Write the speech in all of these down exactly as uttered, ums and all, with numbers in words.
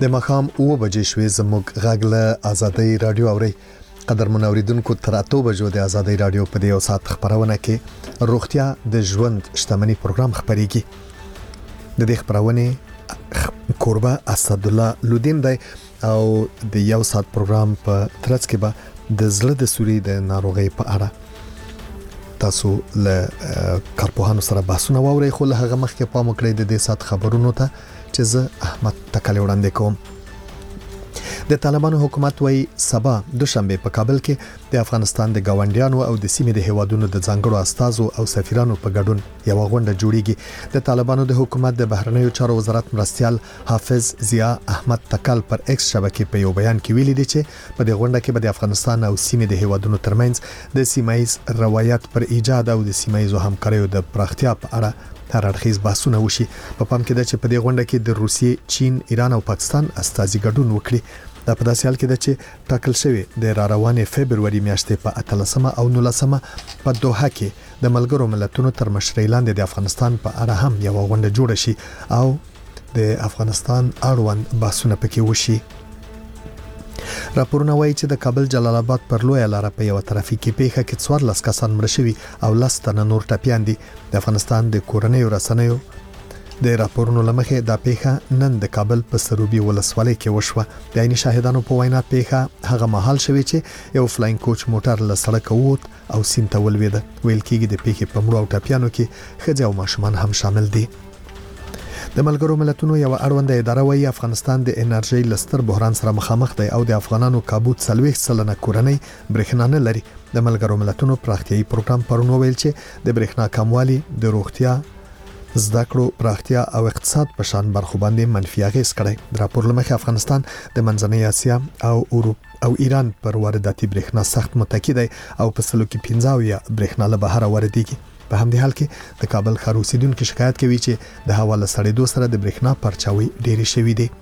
د ماښام اوه بجې شوې. زموږ غږ له آزادۍ رادیو اوري. قدرمن اوریدونکو تر اته بجو د آزادۍ رادیو په دې یو ساعت خبرونه کې روغتیا د ژوند شتمنۍ پروګرام خبريږي. د دې خبرونه کوربه اسد الله لودین دی او د یو ساعت پروګرام په ترڅ کې به د زړه د سوري د ناروغي په اړه تاسو له کارپوهانو سره بحثونه واورئ. خو له هغه مخکې پام وکړئ د دې ساعت خبرونو ته چې زه احمد تکل وړاندې کوم. د طالبانو حکومت وایي سبا دوشنبه په کابل کې د افغانستان د گاونډیانو او د سیمې د هیوادونو د ځانګړو استازو او سفیرانو په ګډون یو غونډه جوړیږي. د طالبانو د حکومت د بهرنیو چارو وزارت مرستيال حافظ ضیا احمد تکل پر ایکس شبکې په یو بیان کې ویلي دی چې په دې غونډه کې به د افغانستان او سیمې د هیوادونو ترمنځ د سیمایز روایت پر ایجاد او د سیمایزو همکاریو د پراختیا په اړه هر اړخیز بحثونه وشي. په پام کې ده چې په دې غونډه کې د روسیې، چین، ایران او پاکستان استازي ګډون وکړي. دا په داسې حال کې ده چې ټاکل شوی د را روانې فبرवरी میاشتې په اتلسمه او نولسمه په دوحه کې د ملګرو ملتونو تر مشرۍ لاندې د افغانستان په اړه هم یو غونډه جوړه شي او د افغانستان اړوند بحثونه پکې وشي. راپورونه وایي چې د کابل جلال آباد پر لوی لار په یو ترافیکي پیښه کې څوارلس کسان مړ شوي او لس تنه نور ټپيان دي. د افغانستان د کورنیو رسنیو د راپورونو لمخې دا پیښه نن د کابل په سروبي ولسوالۍ کې وشوه. د عیني شاهدانو په وینا پیښه هغه مهال شوې چې یو فلاین کوچ موټر له سړک ووت او سیند ته ولوېد. ویل کېږي د پیښې په مړو او ټپيانو کې ښځې او ماشومان هم شامل دي. د ملګرو ملتونو یو اړوند اداره وایي افغانستان د انرژي لستر بحران سره مخامخ دی او د افغانانو کابو څلوېښت سلنه کورنۍ برېښنا نه لري. د ملګرو ملتونو پراختیايي پروګرام پرونو ویل چې د برېښنا کموالي د روغتیا، زده کړو، پراختیا او اقتصاد په شان برخو باندې منفي اغیز کړی. د راپور لمخې افغانستان د منځنۍ اسیا او اروپا او ایران پر وارداتي برېښنا سخت متکی دی او په سلو کې پنځه یا برېښنا له بهر واردېږي. په همدې حال کې د کابل ښار اوسیدونکو شکایت کوي چې د هوا له سړېدو سره د برېښنا پرچاوي ډېری شوي دي.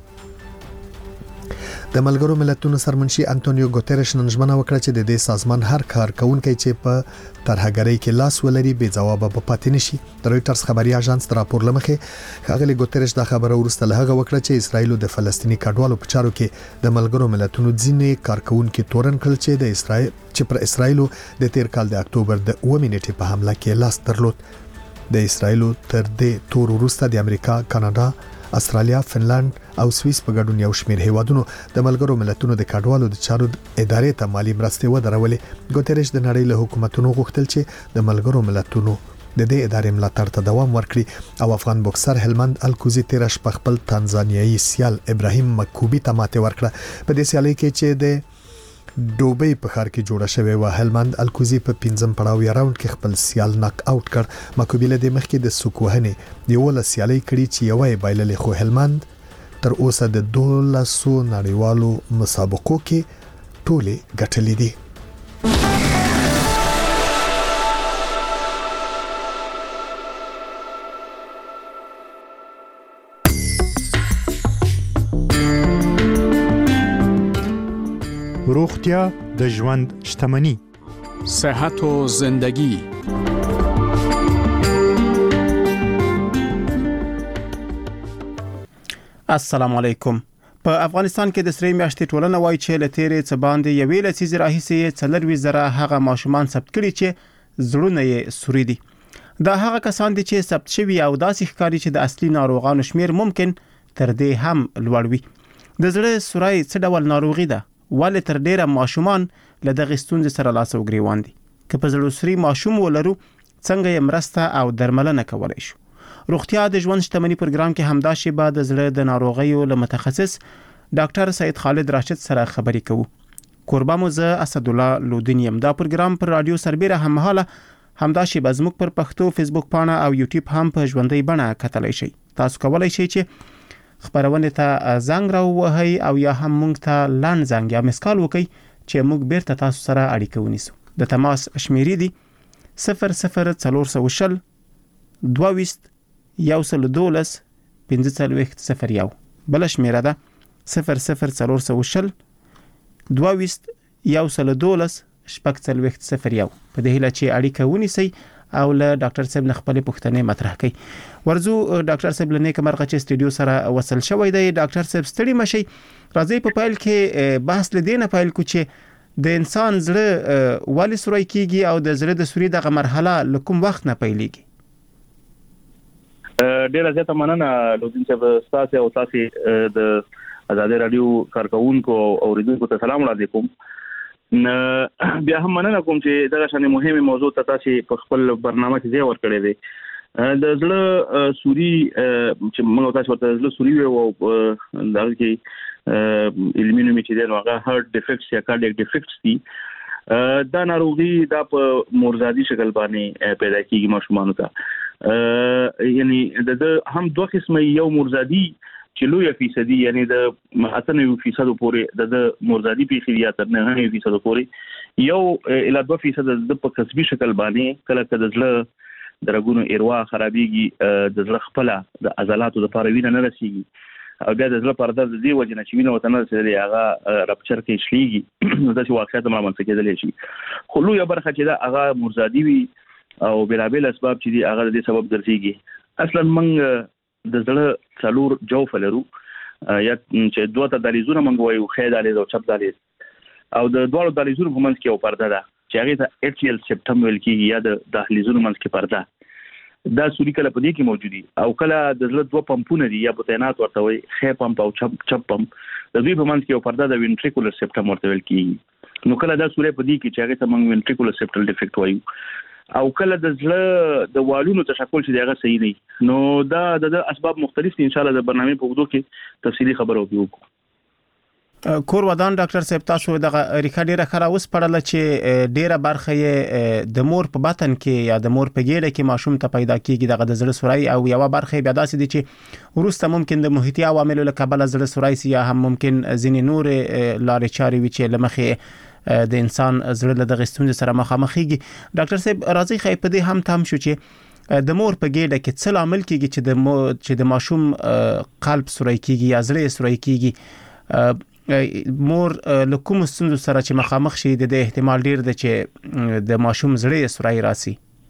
د ملګرو ملتونو سرمنشي انټونیو ګوتریش نن ژمنه وکړه چې د دې سازمان هر کارکونکي چې په ترهګرۍ کې لاس ولري بې ځواب به پاتې نشي. د رويټرز خبري اژانس د راپور لمخې ښاغلي ګوتریش دا خبره ورسته له هغه وکړه چې اسرایل د فلسطینی کډوالو په چارو کې د ملګرو ملتونو ځینې کارکونکي تورن کړل چې د اسرایل چې پر اسرایل د تیر کال د اکتوبر د اووه نیټې په حمله کې لاس درلود. د اسرایل تر دې تور ورسته د امریکا، کاناډا، استرالیا، فنلند او سویس په ګډون یو شمېر هیوادونو د ملګرو ملتونو د کډوالو د چارو ادارې ته مالی مرستې ودرولې. ګوتریش د نړۍ له حکومتونو غوښتل چې د ملګرو ملتونو د دې ادارې ملاتړ ته دوام ورکړي او افغان بوکسر هلمند الکوزي تیر شپه خپل تانزانیایي سیال ابراهیم مکوبي ته ماته ورکړه. په دې سیالي کې چې د دوبۍ په ښار کې جوړه شوې و، هلمند الکوزي په پنځم پړاو یا راوند کې خپل سیال ناک آوټ کړ. مکوبي له دې مخکې د سوکوهنې یو له سیالي کړي چې یو یې بایللې، خو هلمند تر اوسه د دولسو نړیوالو مسابقو کې ټولې ګټلې دي. روغتیا د ژوند شتمني، صحت و زندگی. السلام علیکم. په افغانستان کې د سری میاشتې ټولنه وایي چې له تیرې څه باندې یوې لسیزې راهیسې څلروي زره هغه ماشومان ثبت کړي چې زړونه یې سوري دي. دا هغه کسان دي چې ثبت شوي او داسې ښکاري چې د اصلي ناروغانو شمیر ممکن تر دې هم لوړ وي. د زړه سوري څه ډول ناروغي ده؟ ولې تر ډیره ماشومان له دغه ستونزې سره لاس او ګریوان دي؟ که په زړه سوري ماشوم ولرو څنګه یې مرسته او درملنه کولای شو؟ روغتیا د ژوند شتمنۍ پروګرام کې همدا شیبه د زړه د ناروغیو له متخصص ډاکټر سید خالد راشد سره خبرې کوو. کوربه مو زه اسد الله لودین یم. دا پروګرام پر رادیو سربیره هممهاله همدا شیبه زموږ پر پښتو فیسبوک پاڼه او یوټیوب هم په ژوندۍ بڼه کتلای شئ. تاسو کولای شئ چې خبرونه ته زنګ راووهئ او یا هم موږ ته لاند زنګ یا مسکال وکئ چې موږ بیرته تاسو سره اړیکه ونیسو. د تماس شمیرې دي صفر صفر څلور سوه شل دوه ویشت یو سل دولس پنځه څلوېښت صفر یو. بله شمیره ده صفر صفر څلور سوه شل دوه ویشت یو سل دولس شپږ څلوېښت صفر یو. په دې هیله چې اړیکه ونیسئ او له ډاکټر صاحب نه خپل پوښتنې مطرح کړي. ورزو ډاکټر صاحب لنیک مرغه چې استودیو سره وصل شوی دی. ډاکټر صاحب ستړي مشي، راځي په پایل کې بحث لدینه پایل کو چې د انسان زړه ولې سوري کیږي او د زړه د سوري دغه مرحله لکم وخت نه پیلېږي. ډیره زیاته مننه لودین صاحب تاسو او تاسو د آزاد رادیو کارکونکو او اوریدونکو ته سلام علیکم. بیا هم مننه کوم چې دغه شانې مهمه موضوع ته تاسو په خپل برنامه کې ځای ورکړی دی. د زړه سوري چې موږ تاسو ته زړه سوري او دا کې علمي نوم چې دی نو هغه هارت ډیفیکټس یا کارډیاک ډیفیکټس دي. دا ناروغي دا په مورزادي شکل باندې پیدا کیږي ماشومانو ته. یعنی د هم دوه قسمه، یو مورزادي چې لوی فیصدي یعنی د اته نوي فیصد پورې د مورزادي پیښې یا تر نه نوي فیصد پورې، یو اله دوه فیصد د په کسبي شکل باندې کله کله د زړه درګونو ایروا خرابېږي، د زړه خپل د عضلاتو لپاره وینه نه رسیږي او بیا د زړه پرده د دې وجه نه چې وینه وته نه رسېدلې هغه رپچر کې شلېږي. نو داسې واقعیت هم رامنځته کېدلی شي. خو لویه برخه چې ده هغه مورزادي وي او بېلابېل اسباب چې دي هغه د دې سبب ګرځېږي. اصلا موږ د زړه څلور جوفه لرو، یا چې دوه ته دهلیزونه موږ وایو، ښی دهلیز او چپ دهلیز، او د دواړو دهلیزونو په منځ کې یو پرده ده چې هغې ته ایټریل سپټم ویل کېږي یا د دهلیزونو منځ کې پرده. دا سوري کله په دې کې موجودي او کله د زړه دوه پمپونه دي یا بطینات ورته وایي، ښی پمپ او چپ چپ پمپ، د دوی په منځ کې یو پرده د وینټریکولر سپټم ورته ویل کېږي. نو کله دا سوري په دې کې چې هغې ته موږ وینټریکولر سپټل ډیفیکټ وایو، او کله د زړه د والونو تشکل چې هغه صحیح دی. نو دا د اسباب مختلف دي. ان شاء الله د برنامه په وګړو کې تفصیلی خبرو وکړو. کور ودان ډاکټر صاحب تاسو دغه ریکا ډیره خره اوس پړل چې ډیره برخه یې د مور په بطن کې یا د مور په ګیډه کې ماشوم ته پیدا کیږي دغه د زړه سوري، او یو برخه بیا داسې دي چې ورسته ممکن د محیطي عواملو له کبله زړه سوري سي، یا هم ممکن ځینې نور لارې چارې وي چې لمخې د انسان زړه له دغه ستونزې سره مخامخېږي. ډاکټر صاحب راځي خې په دې هم تام شو چې د مور په ګیډه کې څه لامل کیږي چې د چې د ماشوم قلب سوري کیږي یا زړه سوري کیږي. مور له کوم ستونزو سره چې مخامخ شي د احتمال ډیر دی چې د ماشوم زړه سوري راسي؟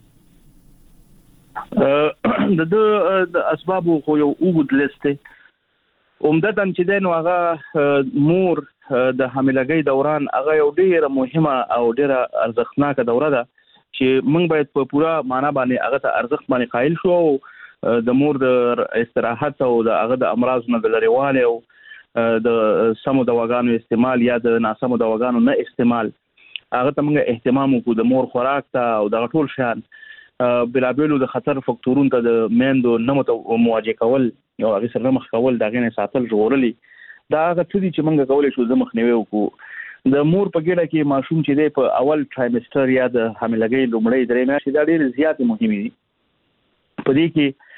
د اسباب خو یو اوږد لیست دی. عمدتاً چې دی نو هغه مور د حاملګۍ دوران هغه یو ډیره مهمه او ډیره ارزښتناکه دوره ده چې موږ باید په پوره معنا باندې هغه ته ارزښت باندې قایل شو. د مور د استراحت او د هغه د امراض نه د لرېوالي او د سمو دواګانو استعمال یا د ناسمو دواګانو نه استعمال هغه ته موږ اهتمام وکړو. د مور خوراک ته او دغه ټول شیان بلابلو د خطر فکتورونو ته د میندو نه مواجه کول او هغه سره مخ کول، دغه نه ساتل ژغورلي، دا هغه څه دي چې موږ کولای شو د مخنیوي وکړو. د مور په ګیډه کې ماشوم چې دی په اول ټرایمستر یا د حاملګۍ لومړۍ درې میاشتې دا ډېرې زیاتې مهمې دي. په دې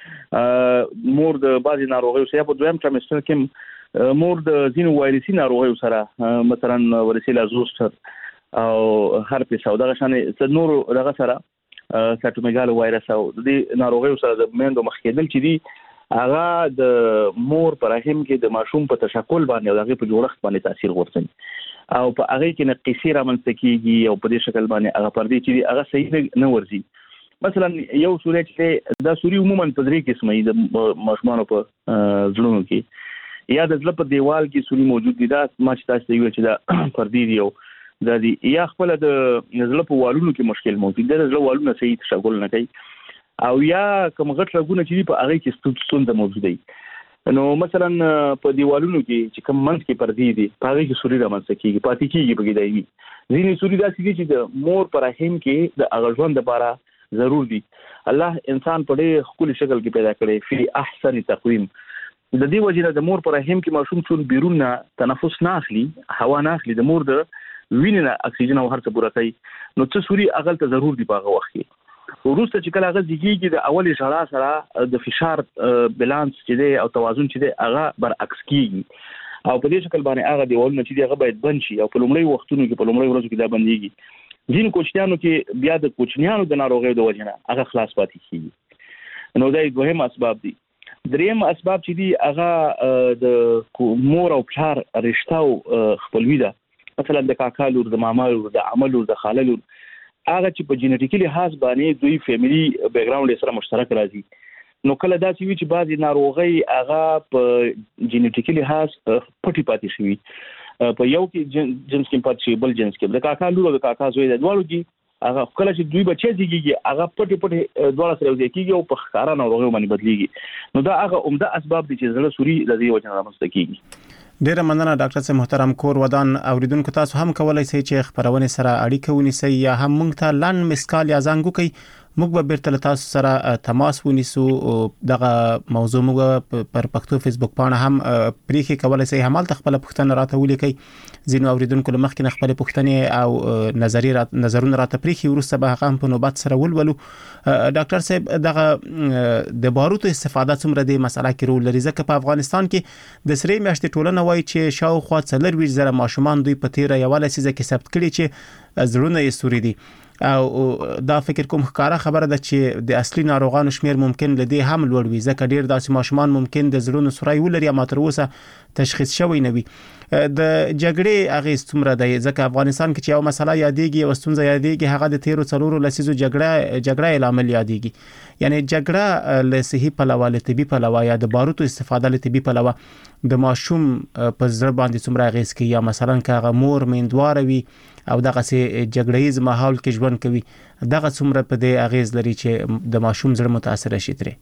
کې مور د بعضې ناروغیو سره په دویم ټرایمستر کې مور د ځینو وایرسي ناروغیو سره مثلا ورسیلا زوستر او هرپس او دغه شانې نور دغه سره سټومیګال وایرس او د دې ناروغیو سره د میندو مخ کېدل چې دي هغه د مور پر رحم کې د ماشوم په تشکل باندې او هغه په جوړښت باندې تاثیر غورځوي او په هغه کې نقصې رامنځته کیږي او په دې شکل باندې هغه پر دې چې هغه صحیح نه ورځي. مثلا یو سوري چې دا سوري عموما په درې قسمه د ماشومانو په زړونو کې یا د زړه په دیوال کې سوري موجود دي. دا ما چې تاسو ته ویل چې دا پردي دي او دا دي، یا خپل د زړه په والونو کې مشکل موجود دي، د زړه والونه صحیح تشکل نه کوي، او یا کوم غټ رګونه چې په هغه کې ستونزه موجود دي. نو مثلا په دیوالونو کې چې کوم منځ کې پردي دي په هغه کې سوري رامنځته کیږي، پاتې کیږي په دایمي. ځینې سوري داسې دي چې د مور پر رحم کې د هغه ژوند لپاره ضرور دي. الله انسان په ډېر ښکلي شکل کې پیدا کړی، فی احسن تقویم. د دې وجه نه د مور پر رحم کې ماشوم چون بیرون نه تنفس نه اخلي، هوا نه اخلي، د مور د وینې نه اکسیجن او هر څه پوره کوي، نو څه سوري هغه ته ضرور دي په هغه وخت کې. وروسته چې کله هغه زیږیږي د اولې ژړا سره د فشار بیلانس چې دی او توازن چې دی هغه برعکس کیږي او په دې شکل باندې هغه دیوالونه چې دی هغه باید بند شي او په لومړی وختونو کې په لومړی ورځو کې دا بندېږي. ځینې کوچنیانو کې بیا د کوچنیانو د ناروغیو د وجې نه هغه خلاص پاتې کیږي. نو دا دوهم اسباب دي. دریم اسباب چې دي هغه د مور او پلار رشته او خپلوي ده، مثلا د کاکا لور، د ماما لور، د عمه لور، د خاله لور، هغه چې په جینټیکي لحاظ باندې دوی فیملی بیک ګراوند سره مشترک راځي نو کله دا چې وی چې بعضی ناروغي هغه په جینټیکي لحاظ پټي پاتې شي په یو کې جنس کې پاتې شي بل جنس کې د کاکا لور او د کاکا زوی د دوالو کې هغه کله چې دوی بچي دیږي هغه پټي پټي دواړه سره یو کېږي او په ښکارا ناروغي باندې بدليږي نو دا هغه عمده اسباب دي چې زړه سوري د دې وجه رامنځته کیږي ډیره مننه ډاکټر صاحب محترم کور ودان اوریدونکو تاسو هم کولای شئ چې خبرونه سره اړیکه ونیسئ یا هم مونږ ته لن مسکال یا زنګ وکړئ موږ به بیرته تاسو سره تماس ونیسو دغه موضوع موږ پر پښتو فیسبوک باندې هم پریخي کولای شئ همال خپل پښتنه راته ولیکئ ځینو اوریدونکو لمخکې خپل پښتنه او نظریه نظرونه راته پریخي ورسته به هغه په نوبت سره ولولو ډاکټر صاحب دغه د باروتو استفاده څومره د مسله کې رول لري ځکه په افغانستان کې د سری میاشتې ټولنه وایي چې شاوخوا څلور ویش زره ماشومان دوی په تیر یو لسیزه کې ثبت کړي چې زړونه یې سوري دي او دا فکر کوم ښکارا خبره ده چې د اصلي ناروغانو شمیر ممکن لدی هم لوړ وي ځکه ډیر داسې ماشومان ممکن د زړونو سوري ولري اما تر اوسه تشخیص شوی نه وي د جګړې اغیز څومره دی ځکه افغانستان کې چې یو مسله یادېږي او ستونزه یادېږي هغه د تیرو څلورو لسیزو جګړه جګړه لامل یادېږي یعنی جګړه له صحي پلوه له طبي پلوه یا د باروتو استفاده له طبي پلوه د ماشوم په زړه باندې څومره اغیز کوي یا مثلا کاغه مور میندوار وي او دغه سي جګړهیز ماحول کې ژوند کوي دغه څومره په دې اغیز لري چې د ماشوم زړه متاثر شي ترې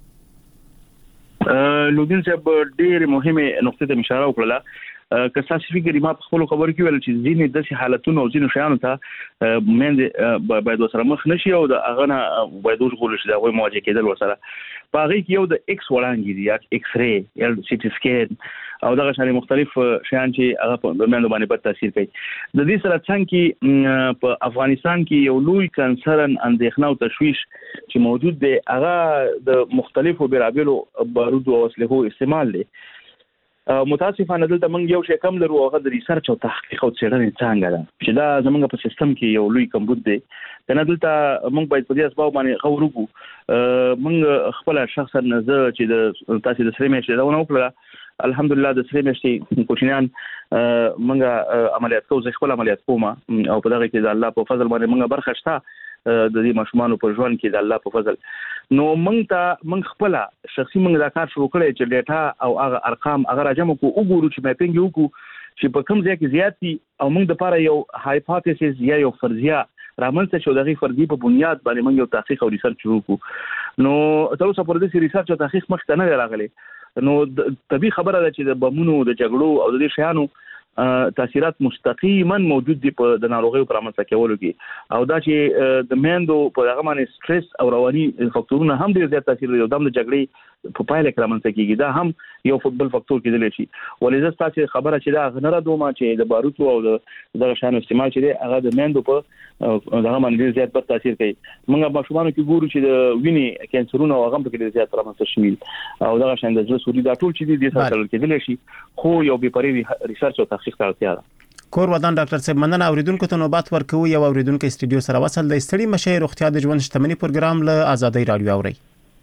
لودین صاحب ډېر مهمه نقطه ته اشاره وکړه که تاسو فکر ما په خپل خبرو کې ویل چې ځینې د سي حالتونو او ځینې شیانو ته مند باید وسره مخ نشي او د اغه باید وګورل شي دا وایي مواجهه کېدل وسره په هغه کې یو د ایکس وړاندې دي یا ایکس ری یا سی ټي سکین او دغه شان مختلف شیان چې هغه په مند باندې بد تاثیر کوي د دې سره څنګه په افغانستان کې یو لوی کنسرن اندېښنه او تشويش چې موجود دی هغه د مختلفو بیرابلو بارودو او اسلحو استعمال دی متاسفانه دلته موږ یو شی کم لرو هغه د ریسرچ او تحقیق او څېړنې څنګه ده چې دا زموږ په سیستم کې یو لوی کمبود دی کنه دلته موږ باید په دې اسباب باندې غور وکړو موږ خپل شخصا زه چې د تاسو د سری میاشتې دا ونه وکړه الحمدلله د سری میاشتې کوچنیان موږ عملیات کوو زه خپل عملیات کوم او په دغه کې د الله په فضل باندې موږ برخه شته د دې ماشومان په ژوند کې د الله په فضل نو موږ ته موږ خپل شخصي موږ دا کار شروع کړی چې ډیټا او هغه ارقام هغه راجم کو وګورو چې میپینګ وکړو چې په کوم ځای کې زیات دي او موږ د لپاره یو هایپوتیسیس یا یو فرضیه رامنځته شو دغه فرضیه په بنیاد باندې موږ یو تحقیق او ریسرچ شروع کړو نو تر اوسه پورې د ریسرچ او تحقیق مخ ته نه راغلی نو طبي خبره ده چې د بمونو د جګړو او د دې شیانو تاثیرات مستقیما موجود دي په د ناروغیو پر رامنځته کولو کې او دا چې د میندو په هغه باندې سټرس او رواني فاکتورونه هم ډیر زیات تاثیر لري د جګړې په پایله کې رامنځته کیږي دا هم یو فوتبال فاکتور کېدلی شي ولې تاسو خبره چې دا غنره دومره چې د باروتو او دغه شان استعمال چې دی هغه د میندو په دغه باندې زیات بد تاثیر کوي موږ په شومانو کې ګورو چې د وینې کانسرونو او هغه په کې زیات رامنځته شوي او دغه شان د زړه سوري دا ټول چې دي د سره کېدلی شي خو یو به پرې ریسرچ او تحقیق ته اړتیا ده کور ودان ډاکټر صاحب مننه اوریدونکو ته نوبت ورکوي یو اوریدونکو استډیو سره وصل د استړي مشه روغتیا د ژوند شتمنۍ پروګرام له آزادۍ رادیو اوري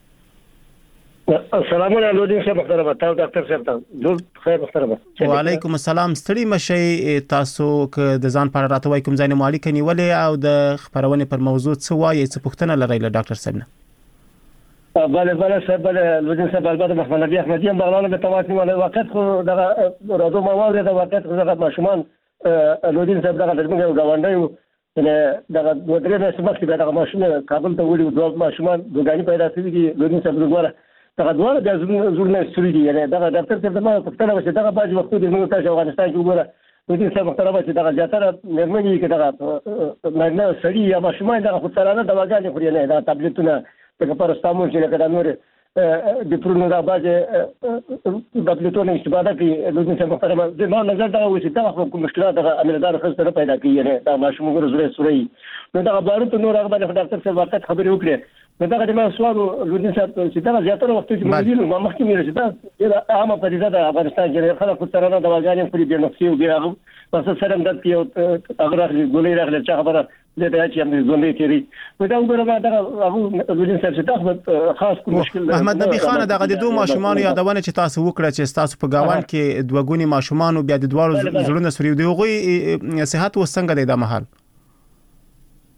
السلام علیکم لودین صاحب محترم تاسو ډاکټر صاحب ته جوړ خیر محترم وعلیکم السلام ستړي مشه تاسو ک د ځان پر راته وای کوم ځای نه مالک نیولې او د خبرونه پر موضوع څه وایي څه پوښتنه لري له ډاکټر صاحب نه بله بله صاحب بله لودین صاحب البته محمد نبی احمدی هم بغلانه به تماس نیول وخت خو دغه راځو مواد د وخت دغه ماشومان لودین صاحب دغه د موږ غونډیو نه دغه دوه درې میاشتې مخکې دغه ماشومان کابل ته وړي دوه ماشومان دوګانی پیدا شوي دي لودین صاحب وګوره دغه دوه د زړه سوري دي یعنی دغه ډاکټر صاحب ما پښتنه وشه دغه باج وختو د موږ تاسو افغانستان کې وګوره لودین صاحب محترم چې دغه زیاتره نرمنی کې دغه نه سړي یا ماشومان دغه خطرانه دواګانې خوري نه دا ټابلیټونه دغه پرستامول چې دغه نور د پرونو د باج ټابلیټونو استفاده کوي لودین صاحب محترم د ما نظر دا و چې دا کوم مشکلات دغه عملیات خاصه پیدا کوي یعنی دا ماشوم وګوره زړه سوري نو دغه بارو ته نور هغه باندې ډاکټر صاحب وخت خبرې وکړي نو دا د ما سوال لودین صاحب چې دا زیاتره وخت چې موږ ما مخکې مې راځي دا عامه پدیده د افغانستان کې خلک سترانه دواګانې خوري د نفسي او هغه پس سره د کې هغه راغلي ګولې راغلي چې خبره د دې چې هم ګولې تیری نو دا وګوره دا ابو لودین صاحب چې تاسو خاص کوم مشکل محمد نبی خان دغه د دوه ماشومان یادونه چې تاسو وکړه چې تاسو په گاوان کې دوګونی ماشومان بیا د دوه زړونه سوري دی غوي صحت وسنګ دی د محل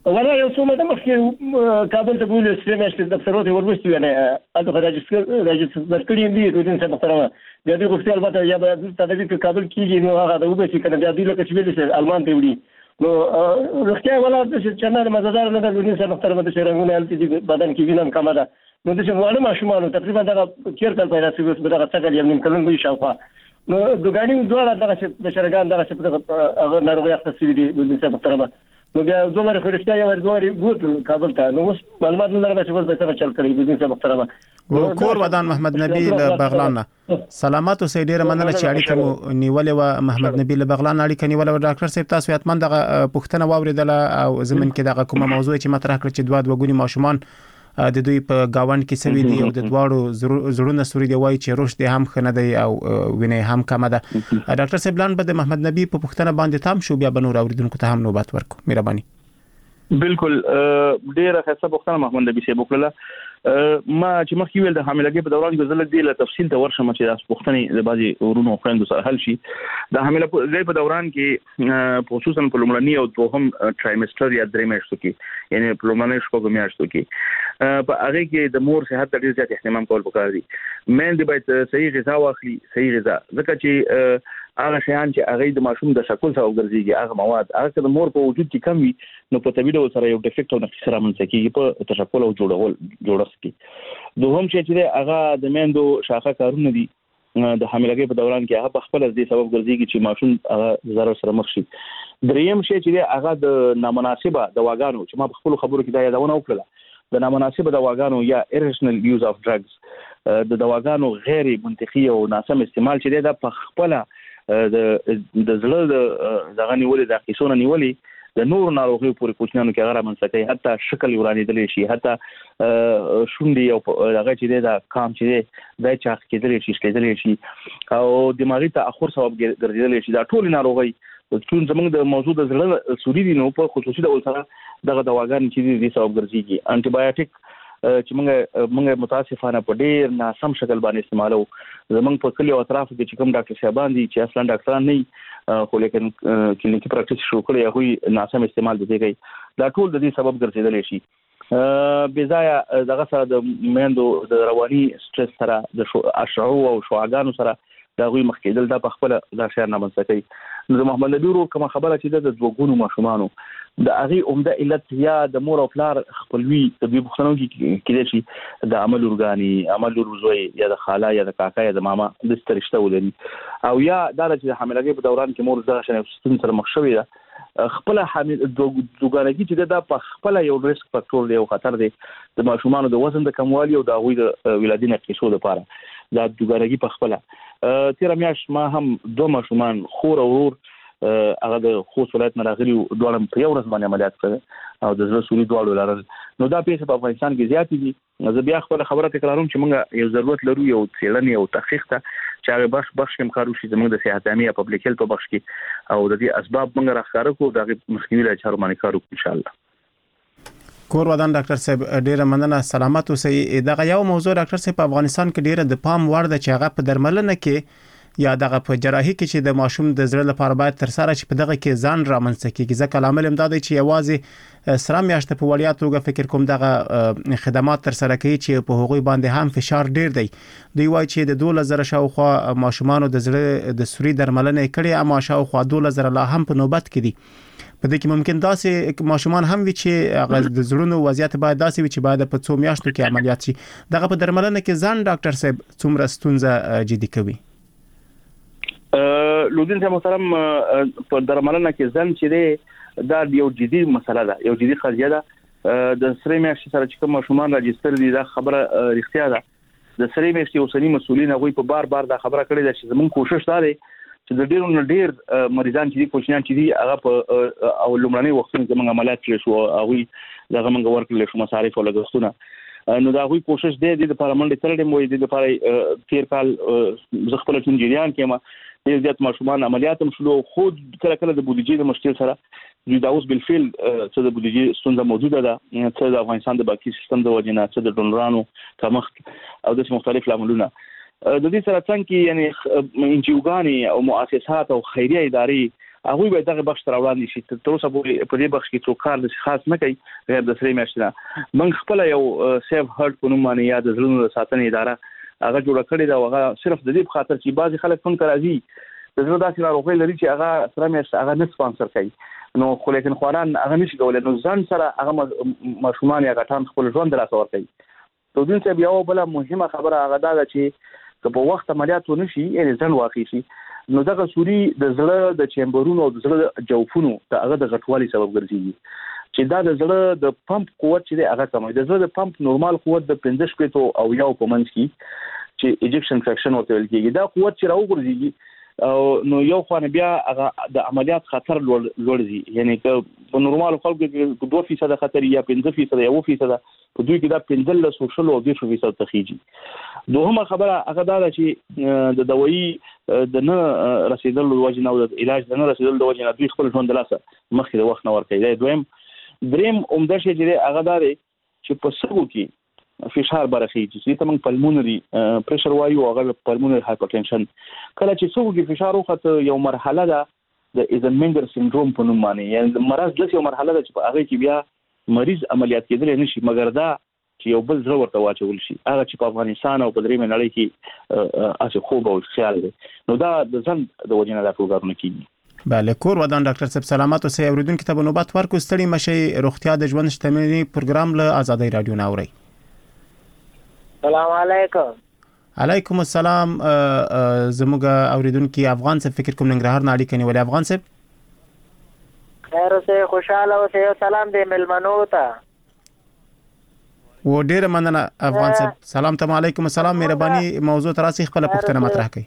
ولا یو څو مده مخکې کابل ته بوله سپې میاشتې دفترونه ورغوستي ونه اته راجستر راجستر کړی دی د دې څه محترمه د دې غوښتل البته یا به تدریس په کابل کې نو هغه د وبې چې کنه د دې لکه چې ویل شي المان ته وړي نو رښتیا ولا د چنار مزدار نه د دې څه محترمه د شرنګونه التي بدن کې وینم کمه ده نو د څه وړه ماشومان تقریبا دا چیر کال پیدا شوی په دغه څنګه یم نیم کلن وي شاوخوا نو د غاڼې دوه دغه د شرګان دغه څه هغه ناروغي اخته دي د دې څه محترمه نو بیا دوه لري خورشته یو دوه ګوت کابل ته نو اوس معلومات نه لرم چې څه به چل کړی د دې څه محترمه کور ودان محمد نبی له بغلان سلامات او سیډیر مننه چې اړیکه مو نیولې و محمد نبی له بغلان اړیکه نیولې و ډاکټر صاحب تاسو یاتمن دغه پښتنه واوریدله او زمين کې دغه کومه موضوع چې مطرح کړ چې دوه وګونی ماشومان د دوی په گاوند کې سوي دي او د دواړو زړونه سوري دی وای چې روش دي هم خنه دی او وینې هم کم ده ډاکټر صاحب لان به د محمد نبی په پښتنه باندې تام شو بیا بنور اوریدونکو ته هم نوبت ورکو مهرباني بالکل ډیره ښه پښتنه محمد نبی صاحب وکړه ما چې مخکې ویل د حاملګۍ په دوران کې زله دی له تفصیل ته ورشم چې تاسو پښتني د بازي ورونو خويندو سره حل شي د حاملګۍ په دوران کې خصوصا په لومړني او دوهم ټرایمستر یا درې میاشتو کې یعنی په لومړني شپږ میاشتو کې په هغه کې د مور صحت ته ډیر زیات اهتمام کول پکار دي مین دی باید صحیح غذا واخلي صحیح غذا ځکه چې هغه شیان چې هغه د ماشوم د شکل سره ګرځيږي هغه مواد هغه د مور په وجود کې کم وي نو په طبيعي ډول سره یو ډیفیکټ او نقص رامنځته کیږي په تشکل او جوړول جوړښت کې دوهم چې هغه د میندو شاخه کارونه دي د حاملګۍ په دوران کې هغه په خپل د سبب ګرځيږي چې ماشوم هغه ضرر سره مخ شي دریم شی چې هغه د نامناسبه دواګانو چې ما په خپل خبرو کې دا یادونه وکړه د نامناسبه دواګانو یا irrational use of drugs د دواګانو غیر منطقي او ناسم استعمال چې دا په خپل د د زړه د دغه نیولې د قیسونه نیولې د نور ناروغیو پورې کوچنیانو کې هغه منځته حتی شکل ورانېدل شي حتی شونډې او هغه چې دا کام چې دا چاق کېدل شي شلیدل شي او دماغي تاخر سبب ګرځیدل شي دا ټول ناروغي چې زمونږ د موضوع د زړه سوري دي نو په خصوصي ډول سره دغه دواګان چې دي سبب ګرځيږي انټي بایوټیک چې موږ موږ متاسفانه په ډیر ناسم شکل باندې استعمالو زمونږ په کلی او اطراف کې چې کوم ډاکټر صاحبان دي چې اصلا ډاکټران نه خو لیکن کلینیکي پریکټیس شروع کړي هغه ناسم استعمال دي کوي دا ټول د دې سبب ګرځیدل شي بې ځای دغه سره د میندو د رواني سټرس سره د اشعو او شعاګانو سره دا غوي مخکېدل دا په خپل دا شعر نه منځ کوي نو محمد نبی ورو کوم خبره چې د دوګونو ماشومانو د هغه عمده علت یا د مور او پلار خپلوي د دې بوختنو کې کېدای شي د عمل اورګاني عمل ورزوي یا د خاله یا د کاکا یا د ماما د سترشته ولري او یا دا چې حاملګۍ په دوران کې مور زغه شنه ستون سره مخ شوی ده خپل حامل دوګانګي چې دا په خپل یو ریسک فاکټور دی او خطر دی د ماشومانو د وزن د کموالي او د غوي د ولادت نقصو لپاره دا دوګانګي په خپل تیر میاش ما هم دوه ماشومان خور او ورور هغه د خوست ولایت نه راغلي دوه په یو ورځ باندې عملیات کړل او د زړه سوري دوه لرل نو دا پیښه په افغانستان کې زیات دي زه بیا خپل خبره تکراروم چې موږ یو ضرورت لرو یو څېړنې او تحقیق ته چې هغه بخش بخش کې کارو شي زموږ د صحت عامه پبلک هیلث په بخش کې او د دې اسباب موږ راخاره کوو د مخنیوي لپاره باندې کارو ان شاء الله کور ودان ډاکټر صاحب ډیره مننه سلامات اوسئ دغه یو موضوع ډاکټر صاحب په افغانستان کې ډیره د پام وړ ده چې هغه په درملنه کې یا دغه په جراحي کې چې د ماشوم د زړه لپاره باید تر سره چې په دغه کې ځان رامنځته کیږي ځکه لامل امداد چې یوازې سره میاشته په وړیا توګه فکر کوم دغه خدمات تر سره کوي چې په هغوی باندې هم فشار ډیر دی دوی وایي چې د دوه زره شاوخوا ماشومان د زړه د سوري درملنه کړي اما شاوخوا دوه زره لا هم په نوبت کې دي په دې کې ممکن داسې ماشومان هم وي چې هغه د زړونو وضعیت باید داسې وي چې باید په څو میاشتو کې عملیات شي دغه په درملنه کې ځان ډاکټر صاحب څومره ستونزه جدي کوي لودین ته محترم په درملنه کې ځن چې دا یو جدي مسله ده یو جدي قضیه ده د سری میاشتې سره چې کوم ماشومان راجستر دي دا خبره رښتیا ده د سری میاشتې اوسنی مسولین هغه په بار بار دا خبره کړې ده چې زموږ کوشش دا دی چې د ډیرو نه ډیر مریضان چې دي کوچنیان چې دي هغه په او لومړنۍ وختونو زموږ عملیات کړي شو هغه دغه موږ ورکړل شو مصارف او لګښتونه نو دا غوي کوشش دی د لپاره منډه ترډم وي د لپاره تیر کال زه خپل انجینران کېما ډیر زیات ماشومان عملیات هم شلو خود کله کله د بودیجې د مشکل سره دوی دا اوس بالفعل څه د بودیجې ستونزه موجوده ده څه د افغانستان د باقي سیستم د وجنه څه د ډونرانو کمښت او د مختلف لاملونه د دې سره څنګه یعنی انجیوګانی او مؤسسات او خیریه ادارې هغه به دغه بخش تر وړاندې شي. تر اوسه پورې په دې بخش کې څوک کار د خاص نه کوي غیر د سری میاشتې نه. موږ خپل یو سیف هارت په نوم باندې یا د زړونو د ساتنې اداره هغه جوړ کړې ده. هغه صرف د دې په خاطر چې بعضي خلک څنګه راځي د زړه داسې ناروغي لري چې هغه سره میاشت هغه نه سپانسر کوي، نو خو لیکن خواران هغه نشي کولای، نو ځان سره هغه ماشومان یا غټان خپل ژوند لا څور کوي. نو دین چې بیا بل مهمه خبره هغه ده چې په وخت عملیات ونشي یعنی ځن واقع شي، نو دغه سوري د زړه د چیمبرونو او د زړه د جوفونو ته هغه د غټوالي سبب ګرځي چې دا د زړه د پمپ قوت چې هغه کموي. د زړه د پمپ نورمال قوت د پنځه شپږ او یو په منځ کې چې ایجکشن فریکشن ورته ویل کېږي، دا قوت چې راوګرځي او نو یو خو بیا هغه د عملیات خطر لوړ ځي، یعنی که په نورمال خلکو کې دوه فیصد خطر یا پنځه فیصد یا اوه فیصد په دوی کې دا پنځه له سوشل او دیشو فیصد تخیږي. دوهمه خبره هغه دا ده چې د دوايي د نه رسیدل د وجه نه او د علاج د نه رسیدل د وجه نه دوی خپل ژوند لاسه مخکې د وخت نه ورکوي. دویم دریم عمده شی چې هغه دا دی چې په سږو کې فشار برخی چې ته موږ پلمونري پریشر وایو هغه پلمونري هایپرټنشن. کله چې سږو کې فشار وخت یو مرحله ده د ایزنمنګر سندروم په نوم باندې، یعنی مرض د یو مرحله ده چې په هغه کې بیا مریض عملیات کېدل نشي، مګر دا چې یو بل زړه ورته واچول شي، هغه چې په افغانستان او په درې منړۍ کې اسه خوب او خیال دی، نو دا د ځن د وجنه د پروګرام کېږي. بله کور ودان ډاکټر صاحب سلامات اوسئ. اوریدونکو ته نوبت ورکو ستړي مشي روغتیا د ژوند شتمنۍ پروګرام له آزادۍ رادیو نه اورئ. السلام علیکم. علیکم السلام. زموږ اوریدونکو افغان صاحب فکر کوم ننګرهار نه اړیکه نیولې. افغان صاحب خیر اوسئ، خوشاله اوسئ. سلام دې ملمنو ته و ډیره مننه افغان صاحب. سلام ته علیکم السلام. مهرباني موضوع تراسي خپل پوښتنه مطرح کړئ.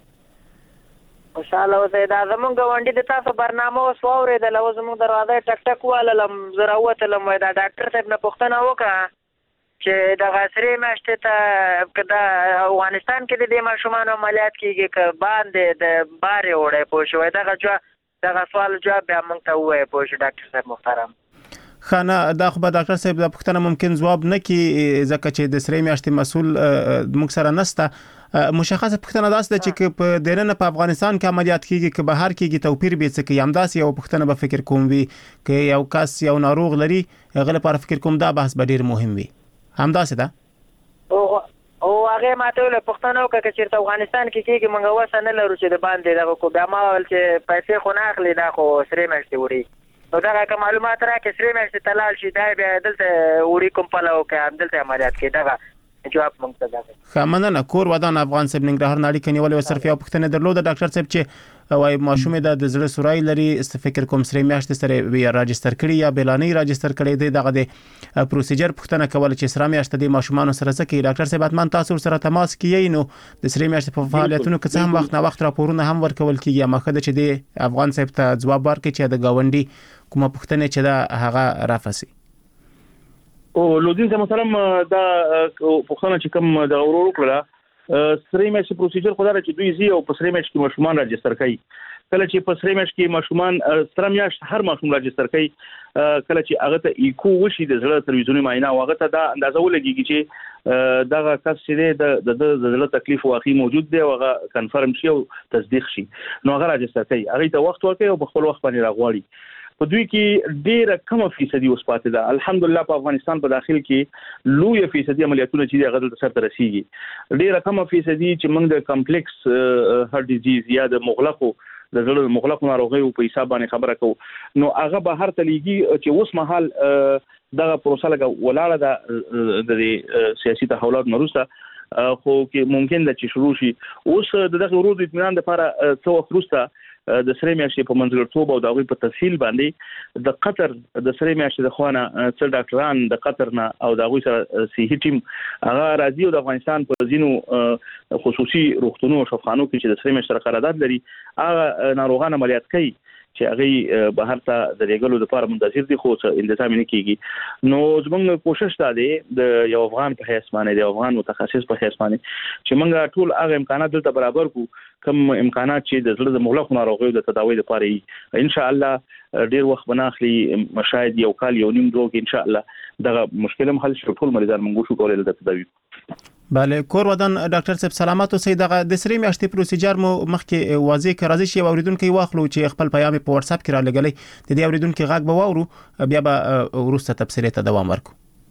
خوشاله اوسئ. دا زمونږ غونډې د تاسو برنامه اوس واورېدل او زمونږ دروازه ټک ټک والم زه راوتلم، وای دا ډاکټر صاحب نه پوښتنه وکړه چې د غسرې میاشتې ته که د افغانستان کې د دې ماشومانو عملیات کېږي که باندې د بارې وړی پوه شو، دغه جواب دغه سوال جواب بیا موږ ته ووایه پوه شو ډاکټر صاحب محترم. خانه دا خو به ډاکټر صاحب دا پوښتنه ممکن ځواب نه کړي ځکه چې د سرې میاشتې مسؤل موږ سره نشته. مشخصه پوښتنه داسې ده چې که په دننه په افغانستان کې عملیات کېږي که بهر کېږي توپیر به څه کوي. همداسې یو پوښتنه به فکر کوم وي که یو کس یو ناروغ لري هغه لپاره فکر کوم دا بحث به ډېر مهم وي. همداسې ده او او هغه ماته ول پښتنو کې چې ته افغانستان کې کېږي موږ وسه نه لرو چې د باندې دغه کو بیا ما ول چې پیسې خو نه اخلي دا خو سرې میاشتې وړي، نو دا که معلومات راکې سرې میاشتې تلال شي دا بیا دلته وړي کوم پلو کې دلته عملیات کې دغه جواب موږ ته ده. خمننه کور ودان افغان صاحب ننګرهار نړۍ کې نیولې و صرف یو پښتنه درلوده ډاکټر صاحب چې وای ماشوم د زړه سورای لري فکر کوم سرې میاشتې سره وی راجستر کړی یا بلانې راجستر کړی دی دغه د پروسیجر پښتنه کول چې سره میاشتې د ماشومان سره سکی ډاکټر صاحب اتمن تاسو سره تماس کیي نو د سرې میاشتې په فعالیتونو کې څه هم وخت نه وخت راپورونه هم ورکول کیږي. مخه چې د افغان صاحب ته جواب ورکړي چې د گاونډي کومه پښتنه چې دا هغه رافسي. او لودین ته محترم دا پښتنه چې کوم د اورورو کړه سرې میاشتې پروسیجر خو دا چې دوی زی او په سرې میاشتې کې ماشومان راجستر کوي. کله چې په سرې میاشتې کې ماشومان سره میاشت هر ماشوم راجستر کوي، کله چې هغه ته ایکو وشي د زړه تلویزیونی معاینه او هغه ته دا اندازه ولګي چې دغه کس چې د د زړه تکلیف واقعي موجود دی او هغه کنفرم شي او تصدیق شي، نو هغه راجستر کوي. هغه ته وخت ورکوي او په خپل وخت باندې راغواړي. په دوی کې ډیره کم فیصدي اوس پاتې ده. الحمدلله په افغانستان په داخل کې لوی فیصدي عملیاتونه چې هغه د سر ته رسیږي. ډیره کم فیصدي چې موږ د کمپلیکس هارت ډیزیز یا د مغلقو د زړه مغلقو ناروغیو په حساب باندې خبره کوو، نو هغه به هر تلېږي چې اوس مهال دغه پروسه لګه ولاړه ده د سیاسي تحولات وروسته، خو کې ممکن ده چې شروع شي. اوس دغه ورود اطمینان لپاره څو وخت وروسته د سرې میاشتې په منځګړیتوب او د هغوی په تفصیل باندې د قطر د سرې میاشتې د خوانه څه ډاکټران د قطر نه او د هغوی سره صحي ټیم هغه راځي او د افغانستان په ځینو خصوصي روغتونونو او شفاخانو کې چې د سرې میاشتې قرارداد لري هغه ناروغان عملیات کوي چې هغه بهر ته د ریګلو لپاره منتظر دي، خو انتظام نه کیږي. نو زموږ کوشش دا دی د یو افغان په حیث باندې د افغان متخصص په حیث باندې چې موږ ټول هغه امکانات دلته برابر کو کوم امکانات چې د زړه د مغلقو ناروغیو د تداوی لپاره ان شاء الله ډیر وخت بناخلي، شاید یو کال یو نیم دوه ان شاء الله دغه مشکل هم حل شي ټول مریضان موږ شو کولای د تداوی. بله کور ودان ډاکټر صاحب سلامات اوسئ. دغه د سری میاشتې پروسیجر مو مخکې واضح کړی راځي چې اوریدونکو واخلو چې خپل پیغام په واتس اپ کې را لګلې د دې اوریدونکو غږ به واورو بیا به وروسته تفصیلی ته دوام ورکو.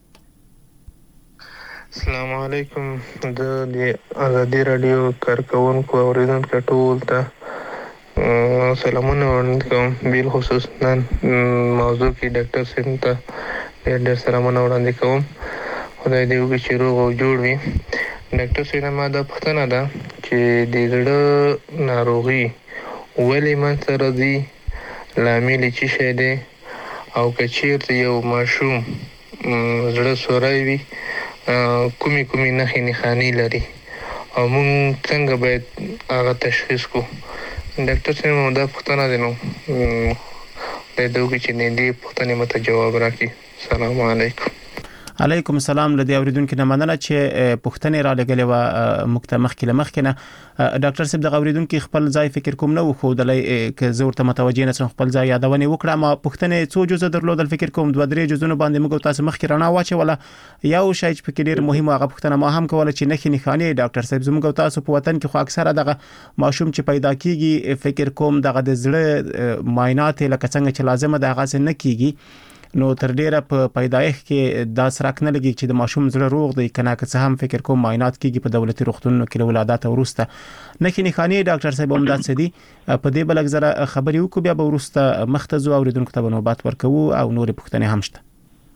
السلام علیکم. د دې ازادي رادیو کارکونکو اوریدونکو ټول ته سلامونه وړاندې کوم. بیل خصوص نن موضوع کې ډاکټر صاحب ته ډېر ډېر سلامونه وړاندې کوم. خدای دې وکړي چې روغ او جوړ وي. ډاکټر صاحب ما دا پوښتنه ده چې د زړه ناروغي ولې منځته راځي، لامل یې څه شی دی، او که چیرته یو ماشوم زړه سوری وي کومې کومې نښې نښانې لري او موږ څنګه باید هغه تشخیص کړو. ډاکټر صاحب مو دا پوښتنه ده نو خدای دې وکړي چې دې پوښتنې ماته جواب راکړي. السلام علیکم. علیکم السلام. لدی اوریدونکو نه مننه چې پوښتنې را لګلې و مکته مخکې لمخکې نه. ډاکټر صاحب د اوریدونکو خپل ځای فکر کوم نه وخو دلې ک زه ورته متوجه نه سم خپل ځای یادونه وکړه. ما پوښتنې څو جزء درلودل فکر کوم دوه درې جزونه باندې موږ تاسو مخکې رڼا واچوله. یو شی چې فکر ډیر مهم هغه پوښتنه ما هم کوله چې نښې نښانې ډاکټر صاحب زموږ تاسو په وطن کې خو اکثره دغه ماشوم چې پیدا کیږي فکر کوم دغه د زړه معاینات لکه څنګه چې لازمه ده هغه څه نه کیږي، نو تر ډیره په پیدایښت کې دا سرک نه لګي چې د ماشوم زړه روغ دی کنه که څه هم فکر کوم معاینات کیږي په دولتي روغتونونو کې ولادت ورسته نښې نښانې. ډاکټر صاحب هم دا څه دي په دې بلک زره خبرې وکړو بیا به ورسته مختزو اوریدونکو ته نوبت ورکوو او نورې پوښتنې هم شته.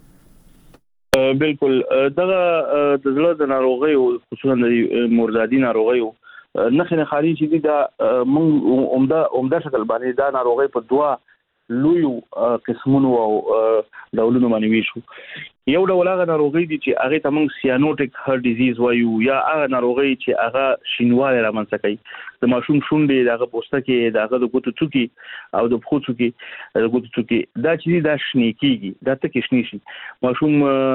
بالکل دغه د زړه د ناروغي او خصوصا د مردادي ناروغي نښې نښانې چې دي دا موږ عمده عمده شکل باندې دا ناروغي په دوه لوی قسمونو او ډولونو باندې ویشو. یو ډول هغه ناروغي دي چې هغه ته موږ سیانوټیک هارت ډیزیز وایو، یا هغه ناروغي چې هغه شینواله رامنځته کوي د ماشوم شونډې دغه پوستکي دغه د ګوتو څوکي او د پښو څوکي د ګوتو څوکي دا چې دا شنی کیږي دا ته کې شنی شي ماشوم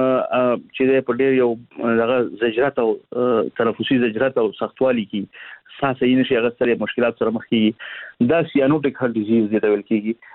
چې په ډیر یو دغه زجرات او تنفسي زجرات او سختوالي کې ساس یې نشي هغه سره مشکلات سره مخ کیږي دا سیانوټیک هارت ډیزیز دی ته ویل کیږي.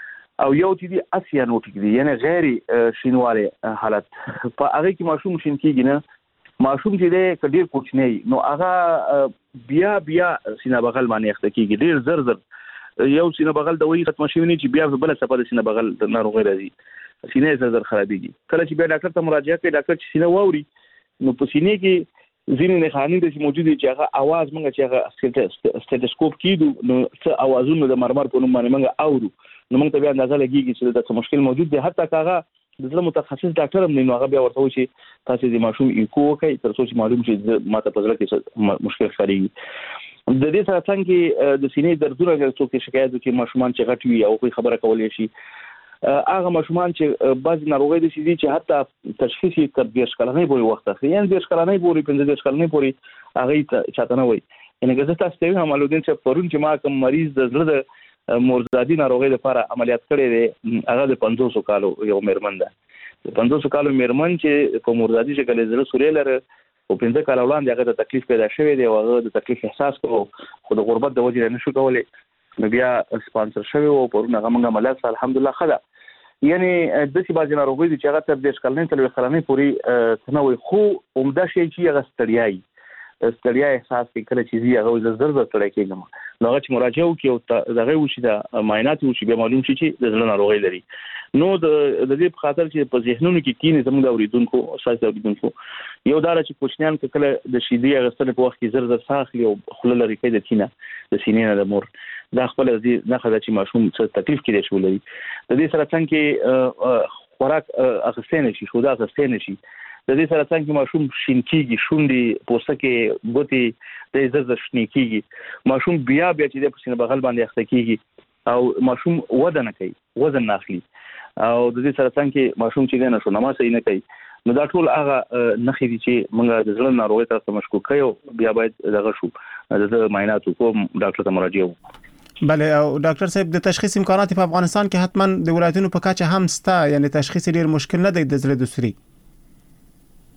او یو چې دی اسیانوټیک دی یعنی غیر شینواله حالت په هغه کې ماشوم شین کیږي نه ماشوم چې دی کډیر کوچنی نو هغه بیا بیا سینه بغل باندې اخته کیږي ډیر زر زر یو سینه بغل د وی ختم شوی نه چې بیا بل څه په سینه بغل د ناروغي راځي سینه زر زر خرابېږي. کله چې بیا ډاکټر ته مراجعه کوي ډاکټر چې سینه واوري نو په سینې کې ځینې نښانې د موجود دي چې هغه आवाज موږ چې هغه سټیټوسکوپ کیدو نو څه आवाजونه د مرمر په نوم باندې موږ اورو نو موږ ته بیا اندازه لګیږي چې دا څه مشکل موجود دی. حتی کاغه د زړه متخصص ډاکټر هم نه هغه بیا ورته وایي چې تاسو د ماشوم ایکو کوي تر څو چې معلوم شي ماته په زړه کې مشکل ښکاري. د دې سره څنګه د سینې دردونه څوک شکایت کوي ماشومان چې غټ وي او کوئی خبره کولای شي هغه ماشومان چې بعض ناروغي دي چې حتی تشخیص یې تر ډیر کلنۍ پورې وخت اخلي یعنی ډیر کلنۍ پورې پنځه ډیر کلنۍ پورې هغه چاته نه وي. یعنی که تاسو ته هم معلومات چې پرون چې ما کوم مریض د زړه د مردادي ناروغي لپاره عملیات کړی دی هغه د پنځوس کالو یو میرمن ده د پنځوس کالو میرمن چې په مردادي شکل زړه سوري لري او پنځه کال وړاندې هغه د تکلیف پیدا شوی دی او هغه د تکلیف احساس کوي خو د غربت د وجې نه شو کولای نو بیا سپانسر شوی او پرون هغه موږ عملیات الحمدلله خدا یعنی د څه باندې ناروغي چې هغه تر دې کلنۍ تل خلانې پوری تنوي خو عمده شي چې هغه ستړیاي ستړیا احساس کړي چې زی هغه زر زر ستړی کېږم نو هغه چې مراجعه وکي او دغه وشي د معاینات وشي به معلوم شي چې د زړه ناروغي لري. نو د دې په خاطر چې په ذهنونو کې کینې زموږ د اوریدونکو اساس اوریدونکو یو دار چې کوچنیان کله د شیدې غسل په وخت کې زر زر ساخلي او خله لري کې د تینه د سینې نه د مور دا خپل دې نه خدای چې ماشوم څه تکلیف کړي شو لري د دې سره څنګه خوراک اخستنه شي خو دا اخستنه شي د دې سره څنګه ماشوم شین کیږي شونډې پوستکي ګوتې د زر زر شنی کیږي ماشوم بیا بیا چې د پسینه بغل باندې اخته کیږي او ماشوم وزن نه کوي وزن نه اخلي او د دې سره څنګه ماشوم چې نه شو نماز یې نه کوي نو دا ټول هغه نخې دي چې موږ د زړه ناروغي ته مشکوک یو بیا باید دغه شو د معاینات کوم ډاکټر ته مراجعه وکړو. بله او ډاکټر صاحب د تشخیص امکانات په افغانستان کې حتما د ولایتونو په کچه هم ستا یعنی تشخیص ډیر مشکل نه دی د زړه د سوري.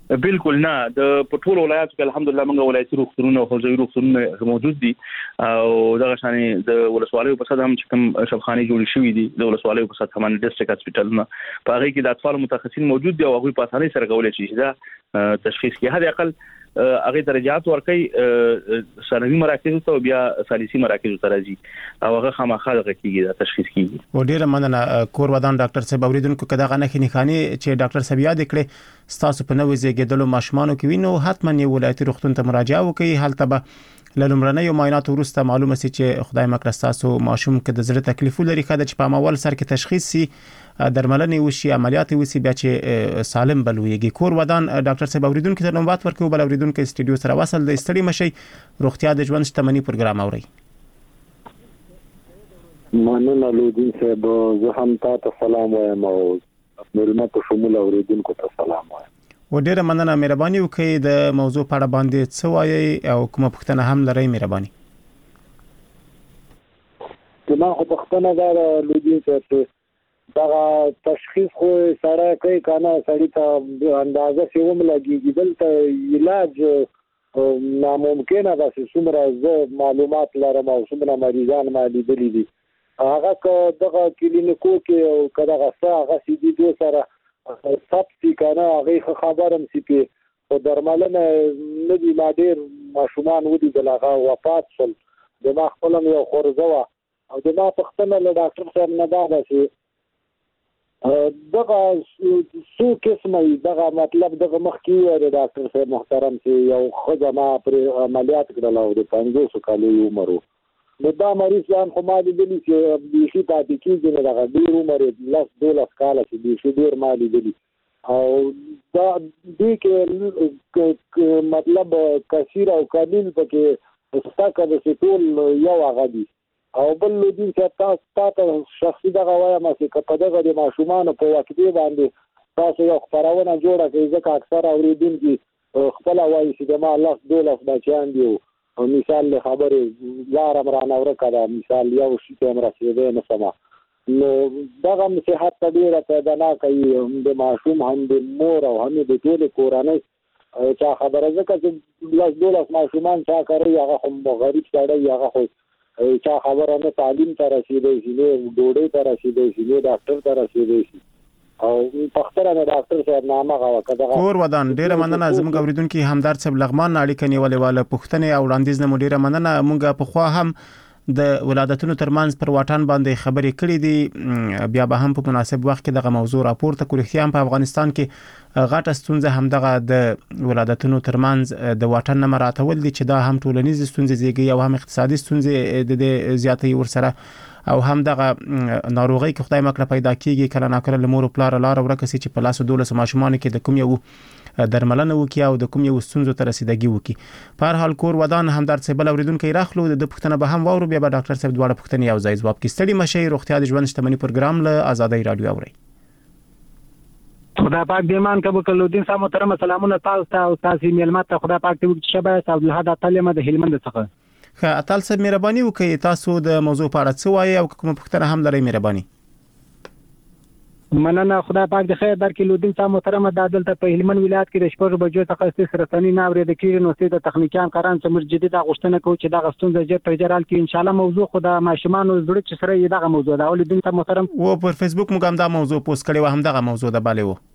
بالکل نه د پټول ولایت کې الحمدلله موږ ولایتي روغتونونه او حوزوي روغتونونه موجود دي او دغه شانې د ولسوالیو په صد هم چې کوم شفخاني جوړ شوې دي د ولسوالیو په صد هم ډیسټریکټ هسپټالونه په هغه کې د اطفال متخصصین موجود دي او هغه په اسانۍ سره کولای شي دا تشخیص کې هغه اقل هغه درجات ورکړي ثانوي مراکز ته بیا ثالثي مراکز ته راځي او هغه خامخا دغه کېږي دا تشخیص کېږي. و ډیره مننه کور ودان ډاکټر صاحب اوریدونکو کدا غنه خني خاني چې ډاکټر صاحب یاد کړي ستاسو په نوې زیږیدلو ماشومانو کې وینو حتما یو ولایتي روغتون ته مراجعه وکړي هلته به لومړنۍ معاینات وروسته معلومه سي چې خدای مکړه ستاسو ماشوم کې د زړه تکلیف لري کده چې په اول سر کې تشخیص سي درملنې وشي عملیات وشي بیا چې سالم بلويږي. کور ودان ډاکټر صاحب اوریدونکو ته نوبات ورکوي بل اوریدونکو استډیو سره وصل د استړي مشي روغتیا د ژوند شتمنۍ پروګرام اوري. مننه لودین صاحب زه هم تاسو سلام وایم او ملما په شمول اوریدونکو ته سلام وایم. و ډیره مننه مهرباني وکړئ د موضوع په اړه باندې څه وایي او کومه پوښتنه هم لرئ مهرباني. زما خو پوښتنه دا لودین صاحب دا تشخیص خو سره کوي کنه سړی ته اندازه سیوم لګیږي دلته علاج ناممکنه ده چې څومره زه معلومات لرم او څومره مریضان ما لیدلي دي هغه که دغه کلینیکو کې او که دغه څه هغه سي دي دو سره سب سي کنه هغه خبرم سي په خو درملنه نه دي ما ډېر ماشومان ولیدل هغه وفات شول دما خپلم یو خورزه وه او دما پوښتنه له ډاکټر صاحب نه دا ده چې دغه څو قسمه دغه مطلب دغه مخکې ویل ډاکټر صاحب محترم چې یو ښځه ما پرې عملیات کړله او د پنځوسو کالو عمر و نو دا مریض ځان خو ما لیدلي چې بیخي پاتې کېږي نو دغه ډېر عمر یې لس دولس کاله چې بیخي ډېر ما لیدلي او دا دې کې مطلب کثیر او قلیل پکې ستاکه د ټول یو هغه دي او بل لودین چې تاسو تاسو شخصي دغه وایم چې په دغه د ماشومان په وقتی باندې تاسو یو خبرونه جوړه کړئ ځکه اکثر اوریدونکي خپل وایي چې د ما لاس دولس بچیان دي او مثال له خبرې لارم را نه ورکړه مثال یو شي ته مرسته نه سما نو دغه صحت ته ډیره پیدا نه کوي د ماشوم هم د مور او هم د ټول کورنۍ چا خبره ځکه چې لاس دولس ماشومان چا کوي هغه هم غریب سړی هغه خو چا خبره نه تعلیم ته رسیدي شي نه ډوډۍ ته رسیدي شي نه ډاکټر ته رسیدي شي او پختره نه ډاکټر صاحب نامه غوا کړه. کور ودان ډیره مننه زموږ اوریدونکو همدارد صاحب لغمان اړیکه نیولې واله پښتنې او وړاندیز نه ډیره مننه مونږه په خوا هم د ولادتونو ترمنځ پر واټن باندې خبرې کړې دي بیا به هم په مناسب وخت کې دغه موضوع راپورته کوي خو هم په افغانستان کې غاټه ستونزه هم دغه د ولادتونو ترمنځ د واټن نه مراتول دي چې دا هم ټولنیز ستونزې زیږي او هم اقتصادي ستونزې د زیاتې ورسره او هم دغه ناروغي کې خدای مکړه پیدا کیږي کله ناکله لمور پلار لار ورکه سي چې په لاس دولس ماشومان کې د کوم یو درملنه وکي او د کوم یو ستونزو ته رسیدګي وکي. په هر حال کور ودان همدارد صاحب اوریدونکو راخلو د پښتنه به هم وورو بیا به ډاکټر صاحب دواړه پښتنې یو ځای جواب کې ستړي مشي روغتیا د ژوند شتمنۍ پروګرام له آزادۍ رادیو اوري. خدا پاک دې مان کبو کلودین صاحب محترم سلامونه تاسو ته او تاسو میلمات ته خدا پاک دې شبه عبد الحد تعلیم د هلمند څخه. ښه اتل صاحب مهرباني وکړئ تاسو د موضوع په اړه څه وایي او کوم پښتنه هم لري مهرباني. مننه خدای پاک د خیر درکې لودین صاحب محترم د عدالت په هلمند ولایت کې د شپږ بجو څخه ستاسو رسنۍ نه اورېد کېږي نو ستاسو تخنیکان قران چې موږ جدي دا غوښتنه کوو چې دا غوښتنه ژر تر ژره حل کړي ان شاء الله موضوع خو د ماشومانو زړه چې سره یې دا موضوع دا لودین صاحب محترم و په فیسبوک موږ هم دا موضوع پوسټ کړی و هم دا موضوع د بالي و.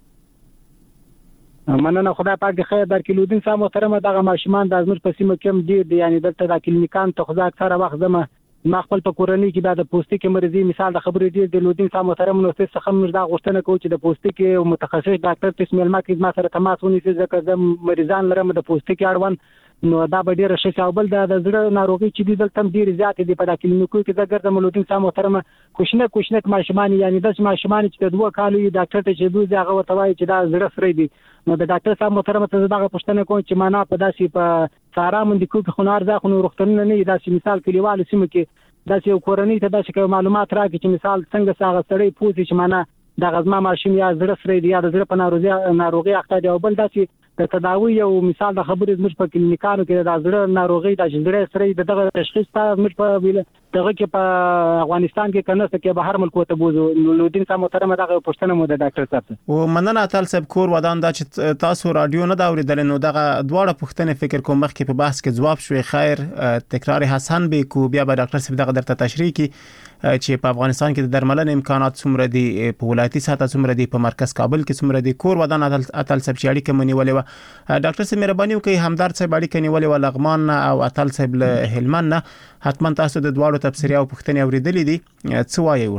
مننه خدای پاک د خیر درکې لودین صاحب محترم دا ماشومان د ازمر په سیمه کې دي د یعنی دلته د کلینیکان ته خو اکثره وخت زما ما خپل په کورنۍ کې دا د پوستکي مرزي مثال د خبرې دی د لودین صاحب محترم نو څه څه دا غوښتنه کوي چې د پوستکي او متخصص ډاکټر تسمیل ما کې ما سره تماس ونیسي ځکه د مریضان لرم د پوستکي اړوند نو دا به ډیره ښه او بل د زړه ناروغي چې دي دلته ډیر زیات دي په کلینیکو کې د ګرځم لودین صاحب محترم کوښنه کوښنه ماشومان یعنی د ماشومان چې د دوه کالو ډاکټر ته چې دوی هغه وتوای چې دا زړه سره دي نو د ډاکټر صاحب محترم ته دا پوښتنه کوم چې معنا په داسې په سارا مندي کو کې خنار ځه خو روغتونونه نه داسې مثال کلیوال سیمه کې داسې کورنۍ ته داسې معلومات راکړي چې مثال څنګه څنګه سړی پوښتنه چې معنا د غزما ماشوم یا زړه سره دی یا د زړه په ناروغي ناروغي اخته دی او بل داسې د تداوی یو مثال د خبرې زموږ په کلینیکانو کې د زړه ناروغي د زړه سره دغه تشخیص ته زموږ په دغه کې په افغانستان کې کنه څه کې بهر ملکو ته بوزو لودین صاحب محترم دغه پښتنه مو د ډاکټر صاحب او مننه اتل صاحب کور ودان دا چې تاسو رادیو نه دا اوریدل نو دغه دواړه پښتنه فکر کوم مخکې په بحث کې جواب شوي خیر تکرار حسن به کو بیا به ډاکټر صاحب دغه درته تشریح کی چې په افغانستان کې د درملنې امکانات څومره دي په ولایتي سطح څومره دي په مرکز کابل کې څومره دي کور ودان اتل صاحب چې اړیکه منیولې و ډاکټر صاحب مهرباني وکړئ همدارد صاحب اړیکه نیولې و لغمان او اتل صاحب له هلمند نه حتما تاسو د دواړو تفسیري او پښتنې اوریدلې دي څه وایي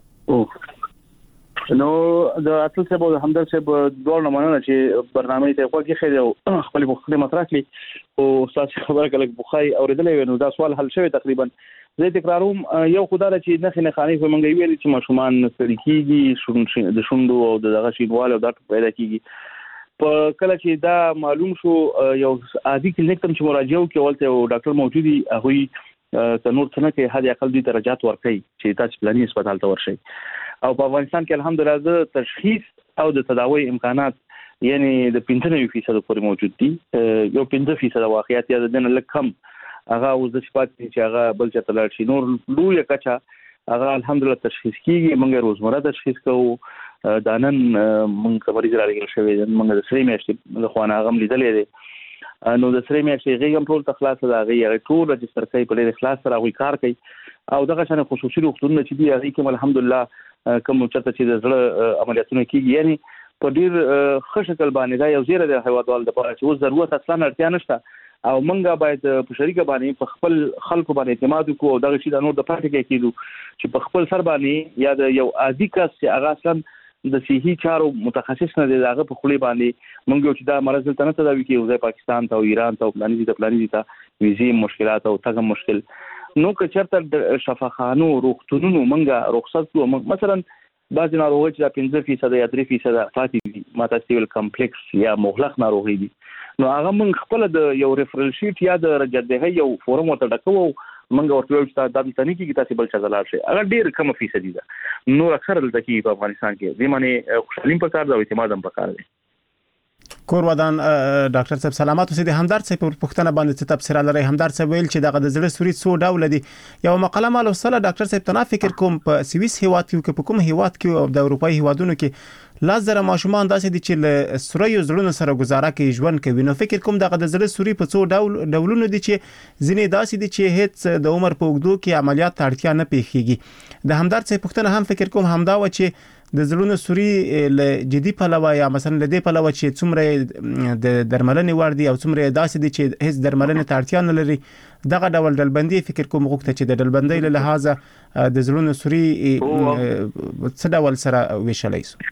ورته نو د اتل صاحب او همدارد صاحب دواړو مننه چې برنامه ته خوږی خېده خپل مختلف مطرح کړي او تاسو خبره کله بخای اوریدلې نو دا سوال حل شوی تقریبا زه تکراروم یو خدای چې نه خنه خاني خو مونږ ویل چې ماشومان ستړي کیږي د شوندو او دغه شینواله دا پیدا کیږي په کله چې دا معلوم شو یو عادي کلینیک ته چې مراجعه وکړ ولته ډاکټر موجودي هغه ته نور څه نه کې هدا اقل دي درجات ورکړي چې تاسو پلاني هسپتال ته ورشي او په افغانستان کې الحمدلله تشخیص او د تداوی امکانات یعنی د پنځه نوي فیصد پورې موجود دي یو پنځه فیصد واقعیت یا د نه لکم هغه اوس د صفات چې هغه بل څه تلل شي نور لوی کچا هغه الحمدلله تشخیص کیږي موږ روزمره تشخیص کوو دانن موږ مریض راغلی شوی موږ د سری میاشتې د خوانه غم لیدلې دي نو د سری میاشتې غیږم ټول تخلاص دا غي ټول رجستر کوي په لري خلاص سره غوي کار کوي او دغه شان خصوصي روغتونونه چې دی هغه کوم الحمدلله کوم چرته چې د زړه عملیاتونه کیږي یعنی په ډیر ښه شکل باندې دا یو زیره د هیوادوال د پاره چې اوس ضرورت اصلا اړتیا نشته او منګه باید په شریکه باندې په خپل خلکو باندې اعتماد وکړو او دغه شی د نور د پاتې کې کېدو چې په خپل سر باندې یا د یو عادي کس چې هغه اصلا د صحي چارو متخصص نه دی هغه په خولي باندې منګه چې دا مرز ته نه تداوي کوي او پاکستان ته او ایران ته او پلاني دي ته پلاني دي ته ویزي مشکلات او تاګه مشکل نو که چرته شفاخانو روغتونونو منګه رخصت کوو مثلا بعض ناروغي چې پنځه فیصد یا درې فیصد فاتې دي ماتاسیول کمپلیکس یا مغلق ناروغي دي نو هغه موږ خپل د یو ریفرل شیټ یا د رجدهه یو فورم ورته ډکو موږ ورته ویل چې دا د تنې کې تاسو بل څه لاړ شي هغه ډیر کم فیصد دي نو اکثر دلته کې په افغانستان کې د معنی خوشالیم په کار دا اعتماد هم په کار دی کور ودان ډاکټر صاحب سلامات اوسئ د همدارد صاحب په پښتنه باندې څه تفسیر لري همدارد صاحب ویل چې دغه د زړه سوري څو ډول دي یو مقاله مال وسله ډاکټر صاحب تنا فکر کوم په سويس هیواد کې په کوم هیواد کې او د اروپאי هیوادونو کې لازره ماشومان داسې دي چې له سوري زړونو سره گزاره کوي ژوند کوي نو فکر کوم دغه د زړه سوري په څو ډول ډولونو دي چې ځینې داسې دي چې هیڅ د عمر په اوږدو کې عملیات ته اړتیا نه پیښیږي د همدارد صاحب پښتنه هم فکر کوم همدا و چې د زړونو سوري له جدي پلوه یا مثلا له دې پلوه چې څومره د درملنې وړ دي او څومره داسې دي چې هیڅ درملنې ته اړتیا نه لري دغه ډول ډلبندي فکر کوم غوښته چې د ډلبندۍ له لحاظه د زړونو سوري څه ډول سره ویشلای شو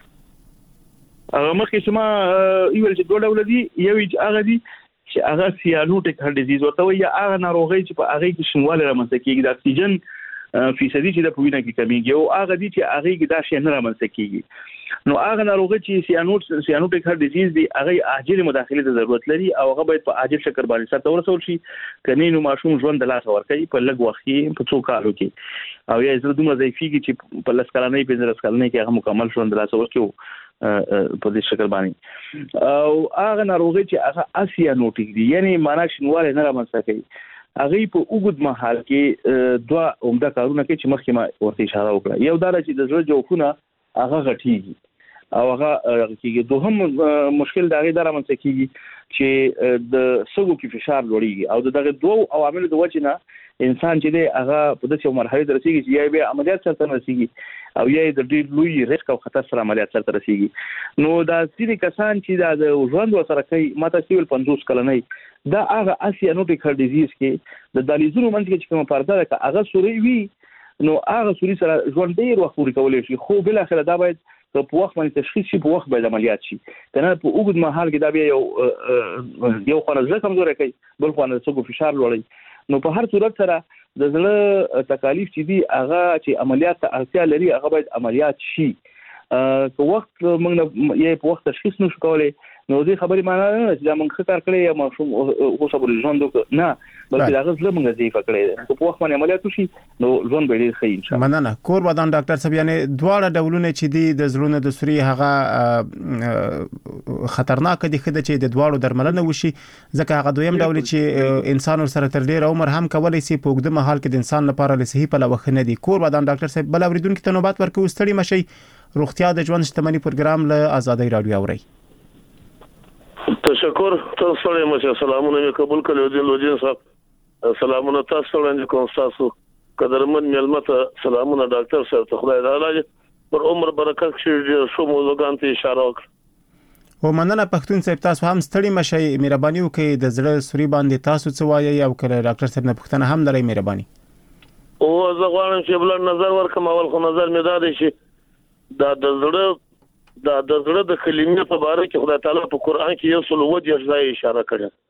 هغه مخکې چې ما یو چې دوه ډول دي یو هغه دي چې هغه سیانوټیک هارت ډیزیز ورته وي یا هغه ناروغي چې په هغه کې شنواله رامنځته کیږي د اکسیجن فیصدي چې د پوینه کې کمیږي او هغه دي چې هغه کې دا شی نه رامنځته کیږي نو هغه ناروغي چې سیانوټ سیانوټیک هارت ډیزیز دی هغه عاجل مداخله ته ضرورت لري او هغه باید په عاجل شکل باندې سره ورسول شي کني نو ماشوم ژوند د لاس ورکړي په لږ وخت کې په څو کالو کې او یا زړه دومره ضعیفيږي چې په لاس کلنې په لاس کلنې کې هغه مکمل ژوند د لاس ورکړي په دې شکل باندې او هغه ناروغي چې هغه اسیانوټیک دی یعنی معنا شنواله نه رامنځته کوي هغه په اوږد مهال کې دوه عمده کارونه کوي چې مخکې ما ورته اشاره وکړه یو دا چې د زړه جوفونه هغه غټيږي او هغه کېږي دوهم مشکل دا غي درا منځ کېږي چې د سږو کې فشار لوړیږي او دغه دوه عوامل د وجه نه انسان چې دی هغه په دغه مرحله ته رسیږي چې یا به عملیات سره رسیږي او یا د ډیر لوی ریسک او خطر سره عملیات سره رسیږي نو دا ځینې کسان چې د ژوند وسره کوي ماته سیول پنځوس کلنۍ دا هغه اسیانوټیک هارت ډیزیز کې د دالیزونو منځ کې چې کومه پرده ده هغه سوري وي نو هغه سوري سره ژوند ډیر وخت پورې کولای شي خو بل اخر دا باید په وخت باندې تشخیص شي په وخت باندې عملیات شي کنه په اوږد مهال کې دا بیا یو یو خانه زړه کمزوري کوي بل خانه سګو فشار لوړي نو په هر صورت سره د زړه تکالیف چې دي هغه چې عملیات ته اړتیا لري هغه باید عملیات شي که وخت موږ یې په وخت تشخیص نشو کولای نو دې خبرې معنی نه چې دا موږ خطر کړی یا ماشوم اوس په ژوند نه بلکې دا غوښتل موږ ضعیف کړی په وخت باندې عملیات وشي نو ژوند به ډیر ښه ان شاء الله. مننه. کور ودان ډاکټر صاحب یعنی دواړه ډولونه چې دي د زړونو د سوري هغه خطرناک دي خدای چې د دواړو درملنه وشي ځکه هغه دویم ډول چې انسان سره تر ډیر عمر هم کولای شي په وګړه محل کې د انسان لپاره له صحیح په لوخ نه دي. کور ودان ډاکټر صاحب بل اوریدونکو ته نوبت ورکوي ستړي مشي روغتیا د ژوند شتمنۍ پروګرام له آزادۍ رادیو اوري. تشکر تاسو له مشه سلامونه مې قبول کړو د لوجین صاحب سلامونه تاسو وړاندې کوم تاسو قدرمن ملمت سلامونه ډاکټر صاحب ته خدای تعالی پر عمر برکت کړي شو موضوعات ته اشاره وکړه. و مننه پښتون صاحب تاسو هم ستړي مشي مهرباني وکړئ د زړه سوري باندې تاسو څه وایي او کله ډاکټر صاحب نه پښتنه هم لري مهرباني. او زه غواړم چې بل نظر ورکم اول خو نظر مې دا دی چې دا د زړه دا د زړه د کلمې په اړه کې خدای تعالی په قران کې یو څل وجه ځای اشاره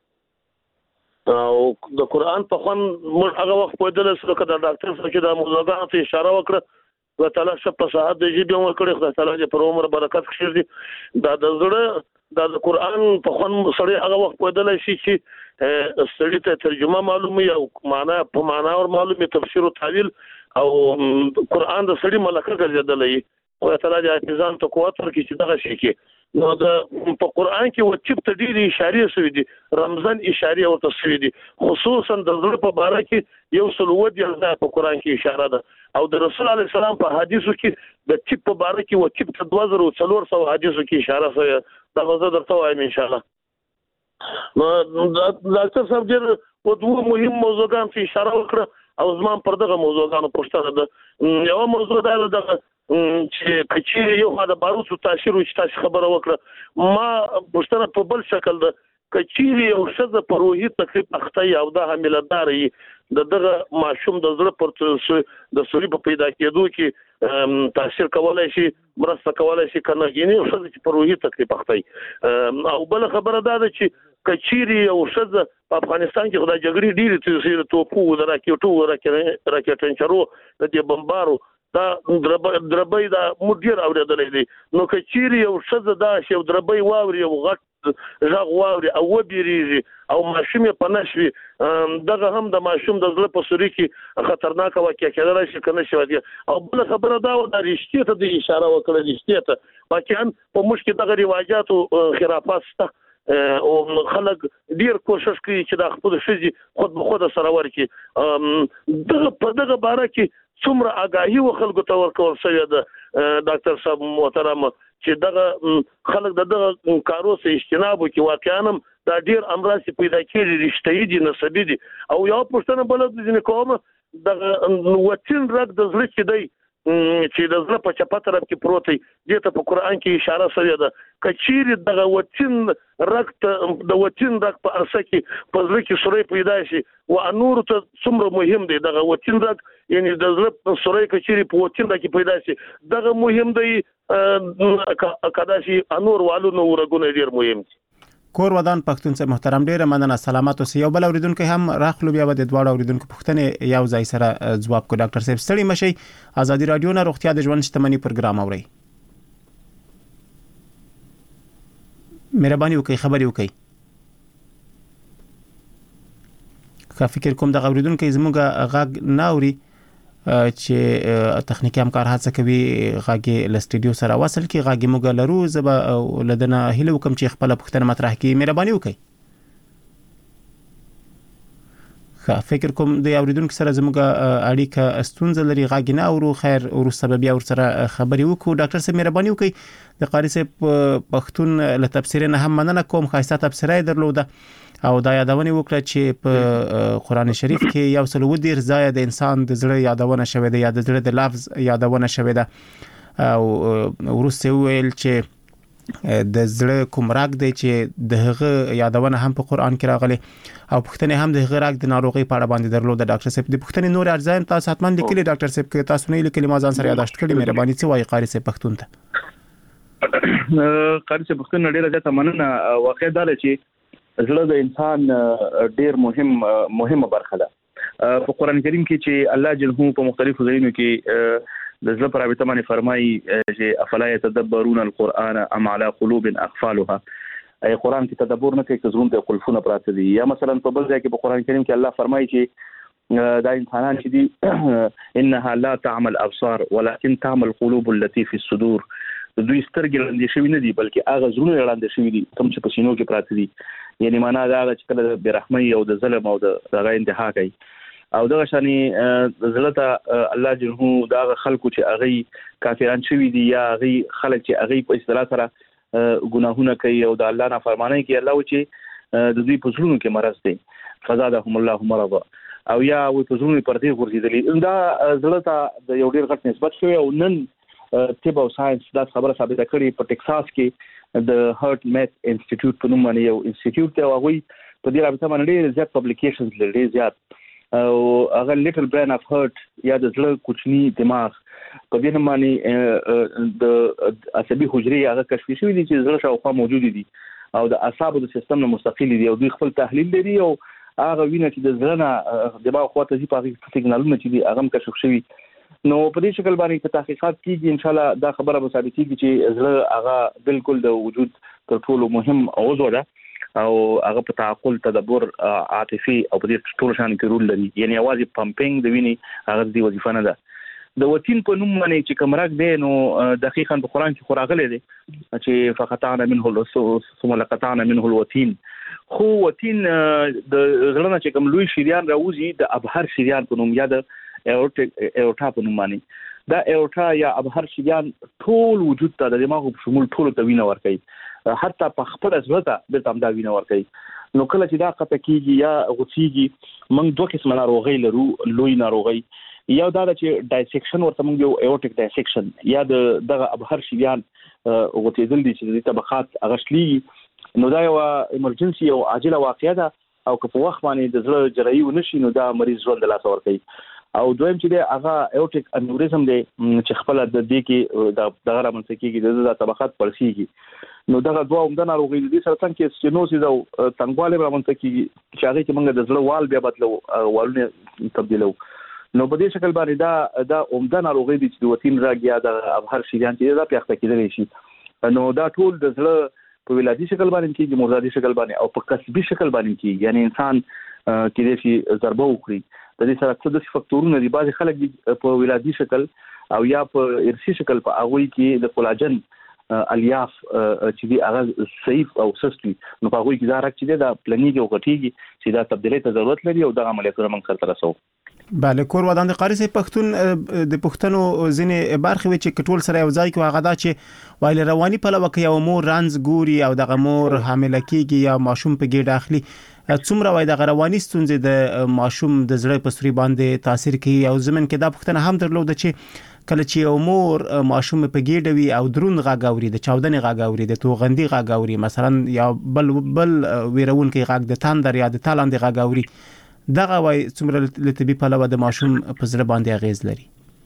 کړه او د قران په خوان موږ هغه وخت په دله سره کړه ډاکټر صاحب چې د موضوعات اشاره وکړه خدای تعالی شپ په صحت د جيبه ور کړی خدای تعالی دې پر عمر برکت کړي دا د زړه دا د قران په خوان سره هغه وخت په دله شي چې سړی ته ترجمه معلومه او معنا په معنا او معلومه تفسیر او تعویل او قران د سړی ملکه ګرځیدلې او تعالی د حافظان ته قوت ورکړي چې دغه شي کې نو د په قران کې و چې په ډېری اشاره سوي دي رمضان اشاره او تصویر دي خصوصا د زړه په اړه کې یو څل ودی په قران کې اشاره ده او د رسول الله سلام په حدیثو کې د چې په اړه کې و چې په دوه زره څلور سوه حدیثو کې اشاره شوی دا غوښه درته وایم ان شاء الله. نو ډاکټر صاحب ډېر په دوه مهم موضوعات کې اشاره وکړه او زمام پر دغه موضوعاتو پوښتنه ده. یو موضوع دا ده چې کچې یو خدای باروسو تاثیر او تاسو خبره وکړه ما پښتنه په بل شکل ده کچې یو شذ په روحي تکلیف اخته او دا حاملداري د دغه ماشوم د زړه پر د سوري په پیدا کېدو کې تاثیر کولای شي مرسته کولای شي کنه یعنی شذ چې په روحي تکلیف اخته او بل خبره ده چې کچې یو شذ په افغانستان کې خدای جګړې ډېری تاثیر توپو راکېټو راکېټنچرو د دې بمبارو دا دربای دا مدیر اوریدلې دي نو کچيري یو شذ دا شی دربای واوري او غټ ژغ واوري او وبېریږي او ماشوم په نشوي دغه هم د ماشوم د زړه په سوري کې خطرناک واقع کېدل شي کنه شوی او بل خبره دا و د رښتیا ته د اشاره وکړه رښتیا ته واقعا په مشکل دغه رواجات او خرافات شته او خلک ډیر کوشش کوي چې د خپل شذ خود به خود سره ورکي دغه په دغه باره کې څومره آگاهي و خلکو ته ورکول شوی ده ډاکټر صاحب محترم چې دغه خلک دغه کارو څخه اجتناب وکړي واقعا دا ډیر امراض پیدا کېږي رښتینی دي نسبی دي او یو پښتنه بل د کوم دغه وچین رګ د زړه کې دی چې د زړه په چپه طرف کې پروت دی دته په قران کې اشاره شوی ده کچيري دغه وچین رګ د وچین رګ په ارسه کې په زړه کې سوري پیدا شي او انور ته څومره مهم دی دغه وچین رګ یعنی د زړه سوري کچيري په وچین رګ کې پیدا شي دغه مهم دی کدا شي انور والو نو ورګونه ډیر مهم دي. کور ودان پښتون صاحب محترم ډیره مننه سلامات اوسئ یو بل اوریدونکو هم راخلو بیا د دواړو اوریدونکو پوښتنه یو ځای سره ځواب کو ډاکټر صاحب ستړي مشي آزادي رادیو نه روغتیا د ژوند شتمنۍ پروګرام اوري مهرباني وکړئ خبري وکړئ کا فکر کوم د اوریدونکو زموږه غاګ ناوري چې تخنیکی همکار هڅه کوي غاګي ل سټډیو سره وصل کی غاګي موږ لرو زب لدنه هله وکم چې خپل پښتنه مطرح کی مهرباني وکړئ. خا فکر کوم د اوریدونکو سره زموږه اړیکه استونزه لري غاګي نه اورو خیر او سبب اور سره خبري وکړو ډاکټر صاحب مهرباني وکړئ د قاری صاحب پښتون له تفسیر نه هم مننه کوم خاصه تفسیرای درلوده او دا یادونه وکړه چې په قران شریف کې یو څل ودیر ځای د انسان د زړه یادونه شوی دی یا د زړه د لفظ یادونه شوی ده او ورسته ویل چې د زړه کوم راګ دی چې دغه یادونه هم په قران کې راغلي او پښتنه هم دغه راګ د ناروغي په اړه باندې درلوده ډاکټر صاحب د پښتنه نور ارزایم تاسو حتمان لیکلي ډاکټر صاحب کې تاسو نه لیکلي ما ځان سره یاداشت کړی مهرباني څه وایي قاری صاحب پښتون ته قاری صاحب پښتون ډیره ځته مننه واقع دا چې زړه د انسان ډیر مهم مهمه برخه ده په قران کریم کې چې الله جل په مختلفو ځایونو کې د زړه پر رابطه باندې فرمایي چې افلا يتدبرون القرآن ام على قلوب اقفالها. ای قرآن کې تدبر نه کوي، زړه ته قلفونه پراته دي. یا مثلا په بل ځای کې په قرآن کریم کې الله فرمایي چې دا انسانان چې دي انها لا تعمل ابصار ولكن تعمل قلوب التي في الصدور. دوی سترګې لاندې شوي نه دي بلکې هغه زړونه لاندې شوي دي کوم چې په سینو کې پراته دي. یعنی معنا دا ده چې کله بې رحمۍ او د ظلم او د هغه انتها کوي او دغه شانې زړه ته الله جنهو دا خلکو چې هغه کافران شوي دي یا هغه خلک چې هغه په اصطلاح سره ګناهونه کوي او د الله نافرمانی کوي، الله چې د دوی په زړونو کې مرض دی فزادهم الله مرضا او یا و په زړونو پردې ورزيدلې. دا زړه ته د یو ډیر غټ نسبت شوی او نن طب او ساينس دا خبره ثابته کړې په ټکساس کې د هارت میت انسټیټیوټ په نوم باندې یو انسټیټیوټ دی او هغه په دې رابطه باندې ډېر زیات پبلیکیشنز لري زیات او هغه لیټل برین اف هارت یا د زړه کوچنی دماغ په دې نوم باندې د عصبي حجرې هغه کشف شوی دي چې زړه شاوخوا موجود دي او د اعصابو د سیستم نه مستقل دي او دوی خپل تحلیل لري او هغه وینه چې د زړه نه دماغ خواته ځي په هغه سیګنالونه چې دي هغه کشف شوی. نو په دې شکل باندې چې تحقیقات کیږي ان شاء الله دا خبره به ثابتېږي چې زړه هغه بالکل د وجود تر ټولو مهم عضو ده او هغه په تعقل، تدبر، عاطفي او په دې ټول شان کې رول لري. یعنی اواز پمپینګ د وینې هغه دی وظیفه نه ده. د وتین په نوم باندې چې کومرک دی نو دقیقاً په قران کې خوراغله دي چې فقطعنا منه الرسول ثم لقطعنا منه الوتين. خو وتین د زړه نه چې کوم لوی شریان راوځي د ابهر شریان په نوم یاد ایورټا په نوم باندې. دا ایورټا یا ابهر شریان ټول وجود ته د دماغ په شمول ټول ته وینه ورکوي، حتی په خپل ځل ته د تام دا وینه ورکوي. نو کله چې دا قطع کیږي یا غوڅیږي موږ دوه قسم ناروغي لرو. لوی ناروغي یو دا چې ډایسیکشن ورته موږ یو ایورټیک ډایسیکشن یا د دغه ابهر شریان غوڅیدل دي چې د طبقات اغشلی. نو دا یو ایمرجنسي او عاجله واقعه ده او که په وخت باندې د زړه جراحي ونشي نو دا مریض ژوند له لاسه ورکوي. او دویم چې دی هغه ایورټیک انوریزم دی چې خپل د دې کې د دغه رامنځته کېږي د طبقات پړسیږي. نو دغه دوه عمده ناروغي دي سره څنګه چې سټینوسیس او تنګواله رامنځته کېږي چې هغه کې موږ د زړه وال بیا بدلو والونه تبدیلو. نو په دې شکل باندې دا د عمده ناروغي دي چې د وتین راګ یا د ابهر شریان چې دا پیښه کېدلی شي. نو دا ټول د زړه په ولادي شکل باندې کېږي، مردادي شکل باندې او په کسبي شکل باندې کېږي. یعنی انسان کې دې ضربه وکړي د دې سره څه د فاکتورونه دي. بعض خلک په ولادي شکل او یا په ارثي شکل په هغه کې د کولاجن الیاف چې دی هغه صحیح او سستوي نو په هغه کې دا راک چې دا پلانیږي او غټیږي چې دا تبدیلي ته ضرورت لري او دغه عملیاتونه موږ سره رسو. بله کور ودان د قاری سي پښتون د پښتنو ځینې برخې چې کټول سره یو ځای کې هغه دا چې وایي رواني په لوه کې یو مور رانز ګوري او دغه مور حامله کیږي یا ماشوم په ګډه اخلي. څومره وای د رواني ستونزې د ماشوم د زړه په سوري باندې تاثیر کوي او زمين کې دا پښتنه هم درلوده چې کله چې یو مور ماشوم په ګډه وي او درون غاګاوري د چاودنې غاګاوري د توغندي غاګاوري مثلا یا بل بل ویرون کې غاګ د تاندر یا د تالاند غاګاوري دغه وای څومره لتبي په لوه د ماشوم په زړه باندې اغیز لري.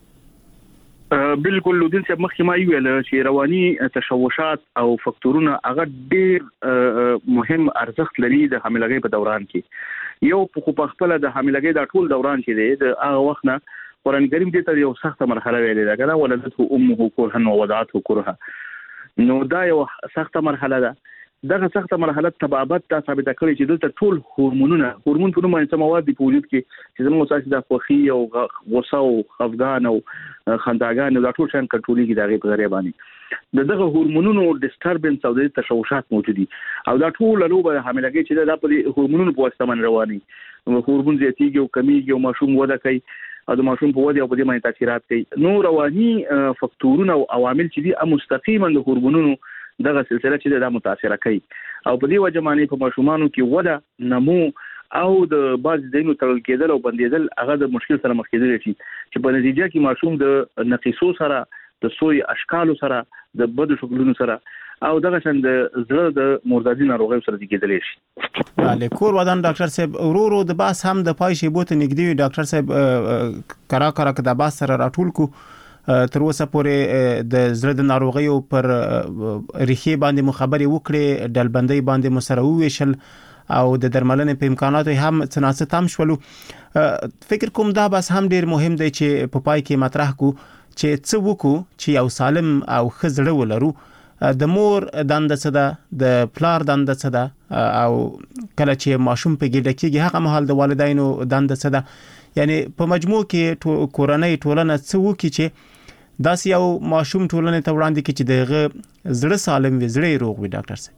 بالکل لودین صاحب مخکې ما ویل چې رواني تشوشات او فاکتورونه هغه ډېر مهم ارزښت لري د حاملګۍ په دوران کې. یو په خپل د حاملګۍ د ټول دوران کې دی د هغه وخت نه قرآن کریم دې ته یو سخته مرحله ویلې ده کنه ولدته امه كرها ووضعته كرها. نو دا یو سخته مرحله ده. دغه سخته مرحله تبابت تا ثابت کړی چې دلته ټول هورمونونه هورمون په نوم باندې مواد په وجود کې چې زموږ اساس د خوخي او غوسه او خفګان او خنداګان دا ټول شان کنټرولېږي دغه په ذریعہ باندې د دغه هورمونونو ډیسټربنس او د تشوشات موجود دي او دا ټول لوبه حاملګۍ چې دا په هورمونونو په واسطه باندې رواني هورمون زیاتیږي او کمیږي او ماشوم وده کوي او د ماشوم په وده او په دې باندې تاثیرات کوي. نو رواني فاکتورونه او عوامل چې دي مستقیما د هورمونونو دغه سلسله چې دا متاثر کوي او په دې وجه باندې په ماشومانو کې وده نمو او د باز دینو تړل کېدل او بندیدل هغه د مشکل سره مخ کېدل شي چې په نتیجه کې ماشوم د نقیصو سره د سوی اشکالو سره د بد شکلونو سره او دغه څنګه د زړه د مردادي ناروغي سره کېدل شي. بله کور ودان ډاکټر صاحب ورورو د باس هم د پای شی بوت نګدي ډاکټر صاحب کرا کرا د باس سره راټول کو تر اوسه پورې د زړه د ناروغیو پر ریښې باندې مخابري وکړي ډلبندۍ باندې مسره وویشل او د درملنې په امکاناتو هم څناسه تام شولو. فکر کوم دا بس هم ډیر مهم دی چې په پای کې مطرح کو چې څه وکړو چې یو سالم او ښه زړه ولرو. د مور دنده څه ده، د پلار دنده څه ده، او کله چې ماشوم په ګډه کېږي هغه مهال د والدینو دنده څه ده. یعنی په مجموع کې کورنۍ ټولنه څه وکړي چې داسې یو ماشوم ټولنې ته وړاندې کړي چې دغه زړه سالم وي، زړه روغ وي. ډاکټر صاحب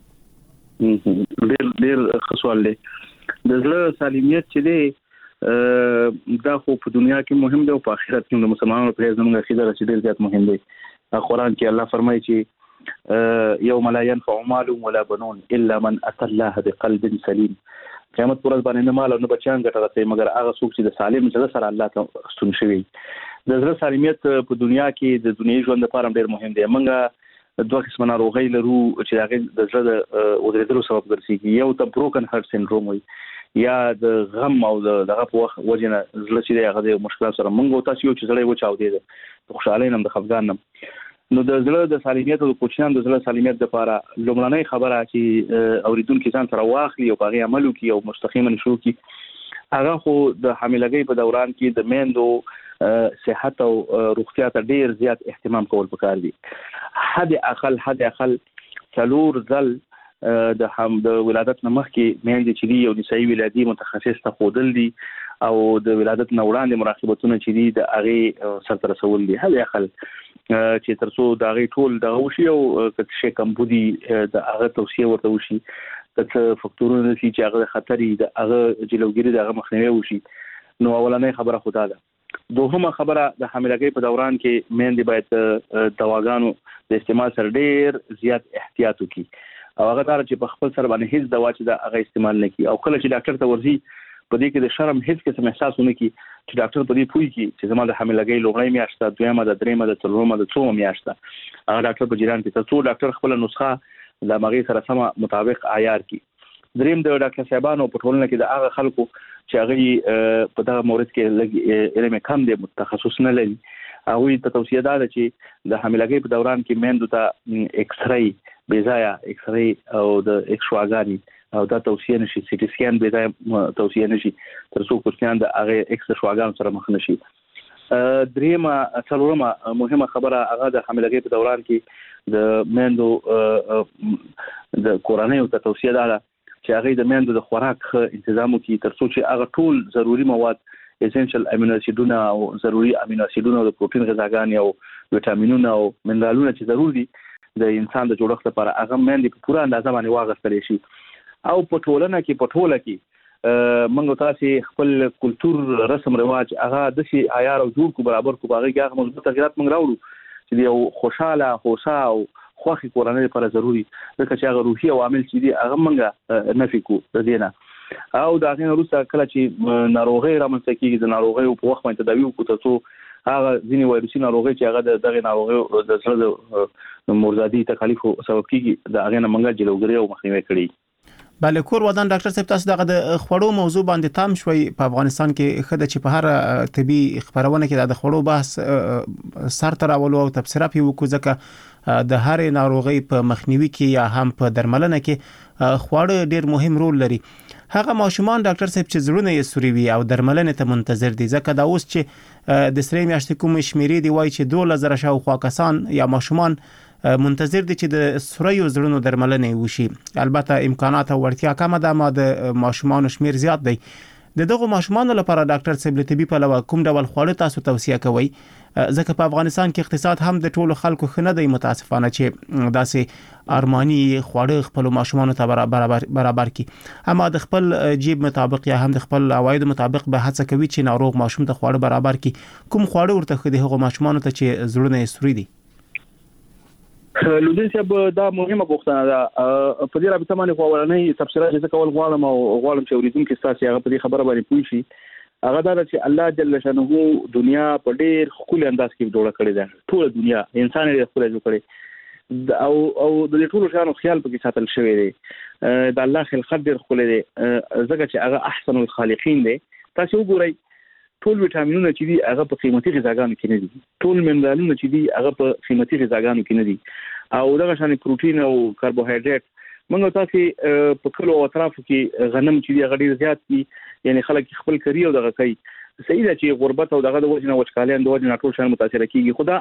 ډېر ډېر ښه سوال دی. د زړه سالمیت چې دی دا خو په دنیا کې مهم دی او په آخرت کې د مسلمانانو په زموږ عقیده چې ډېر زیات مهم دی. قرآن کې الله فرمایي چې یوم لا ينفع مال ولا بنون الا من اتى الله بقلب سلیم. قیامت پر ورځ باندې نه مال او نه بچیان ګټه رسوي مګر هغه څوک چې د سالم زړه سره الله ته ستون شوی. د زړه سالمیت په دنیا کې د دنیوي ژوند لپاره ډېر مهم دی. موږ دوه قسمه ناروغۍ لرو چې هغه د زړه د ودرېدلو سبب ګرځي. یو ته بروکن هارت سینډروم وي، یا د غم او دغه په وخت وجنه زړه چې هغه د مشکلات سره موږ تاسو یو چې زړه وچاو دی د خوشاله نم د خفګان نم. نو د زړه د سالمیت او د کوچنیانو د زړه سالمیت لپاره لومړنۍ خبره چې اوریدونکو ځان سره واخلي او په هغه عمل وکړي او مستقیما شروع کړي هغه خو د حاملګۍ په دوران کې د میندو صحت او روغتیا ته ډیر زیات اهتمام کول پکار دي. حد اقل حد اقل څلور ځل د هم د ولادت نه مخکې میندې چې دی یو نسایي ولادي متخصص ته خودل دي او د ولادت نه وړاندې مراقبتونه چې دي د هغه سره رسول دي. حد اقل چې ترڅو دا غي ټول د غوشي او کڅ شي کمبودي د هغه توصيه ورته وشي، کڅ فکتورونه چې هغه خطرې د هغه جلوګيري د هغه مخنیوي وشي. نو اولنې خبره خدا ده. دوهمه خبره د حاملګۍ په دوران کې میندې باید دواګانو د استعمال سره ډېر زیات احتیاط وکړي او هغه تر چې په خپل سره باندې هیڅ دوا چې د هغه استعمال نه کړي او کله چې ډاکټر ته ورځي په دې کې د شرم هیڅ قسم احساس ونه کی چې ډاکټر په دې پوي کی چې زما د حاملګۍ لومړی میاشت، دویمه، د دریمه، د څلورمه، د څومه میاشت هغه ډاکټر په جریان کې تاسو ډاکټر خپل نسخه د مغي سره سم مطابق عیار کی. دریم د ډاکټر صاحبانو په ټولنه کې د هغه خلکو چې هغه په دغه مورد کې لږ علم کم دي، متخصص نه لري، هغه ته توصیه ده چې د حاملګۍ په دوران کې میندو ته ایکس رای بيزایا ایکس رای او د ایکسواګانی او دا توصیه نشي، سی ټي سکین به دا توصیه نشي تر څو کوچنیان د هغه ایکس شواګان سره مخ نشي. دریمه څلورمه مهمه خبره هغه د حاملګۍ په دوران کې د میندو د کورنۍ ته توصیه ده چې هغه د میندو د خوراک تنظیم وکړي تر څو چې هغه ټول ضروري مواد اسنشل امینو اسیدونه او ضروري امینو اسیدونه او پروتین غذاګانې او وټامینونه او منرالونه چې ضروري د انسان د جوړښت لپاره هغه میندې په پوره اندازه باندې واغستل شي. او په ټولنه کې په ټوله کې موږ تاسو خپل کلچر رسم رواج هغه د شي عیار او جوړ کو برابر کو باغی هغه مثبت تغیرات موږ راوړو چې یو خوشاله خوشا او خوخي کورنۍ لپاره ضروری ځکه چې هغه روحي عوامل چې دي هغه موږ نفي کو د دینه او دا غین وروسته کله چې ناروغي رامنځته کیږي د ناروغي په وخت باندې تداوی وکړو تاسو هغه ځینی وایروسي ناروغي چې هغه د دغه ناروغي د زړه د مرزادي تکالیف سبب کیږي د هغه نه موږ جلوګری او مخنیوي کړی. بله کور ودان ډاکټر صاحب تاسو دغه د خوړو موضوع باندې تام شوي. په افغانستان کې خدای چې په هر طبي خبرونه کې د خوړو بحث سر تر اولو او تفسیره پی وکړو ځکه د هر ناروغي په مخنیوي کې یا هم په درملنه کې خواړه ډیر مهم رول لري. هغه ماشومان ډاکټر صاحب چې زړونه یې سوري وي او درملنه ته منتظر دي ځکه دا اوس چې د سری میاشتې کوم شمیرې دی وای چې دوه زره شاوخوا کسان یا ماشومان منتظر دي چې د سوریو زړونو درملنه وشي. البته امکانات او ورتیا کم ده، ما د ماشومان شمیر زیات دی. د دغه ماشومان لپاره ډاکټر صاحب له طبي په لوا کوم ډول خواړه تاسو توصیه کوي؟ ځکه په افغانستان کې اقتصاد هم د ټولو خلکو خنه دی متاسفانه چې داسې ارماني خواړه خپل ماشومان ته برابر برابر کی، اما د خپل جیب مطابق یا هم د خپل عواید مطابق به هڅه کوي چې ناروغ ماشوم ته خواړه برابر کی. کوم خواړه ورته خدي هغه ماشومان ته چې زړونه یې سوري دي؟ لودین صاحب دا مهمه پوښتنه ده. په دې رابطه باندې خو ولنې تفسیرات چې کول غواړم او غواړم چې اوریدونکو تاسو هغه په دې خبره باندې پوه شي. هغه دا چې الله جل شانه دنیا په ډېر خپل انداز کې جوړه کړې ده. ټول دنیا انسان یې خپل جوړ کړي او او د ټول شانو خیال پکې ساتل شوی دی. د الله خلقت ډېر خپل دی ځکه چې هغه احسن الخالقین دی. تاسو وګورئ ټول وټامینونه چې دي هغه په قیمتي غذاګانو کې نه دي، ټول منرالونه چې دي هغه په قیمتي غذاګانو کې نه دي، او دغه شان پروتین او کاربوهایډریټ موږ تاسو په کلو او اطرافو کې غنم چې دي هغه ډیر زیات دي، یعنی خلک خپل کری او دغه کوي صحیح ده چې غربت او دغه د وجنه وچکالیان د وجنه ټول شان متاثر کیږي خدا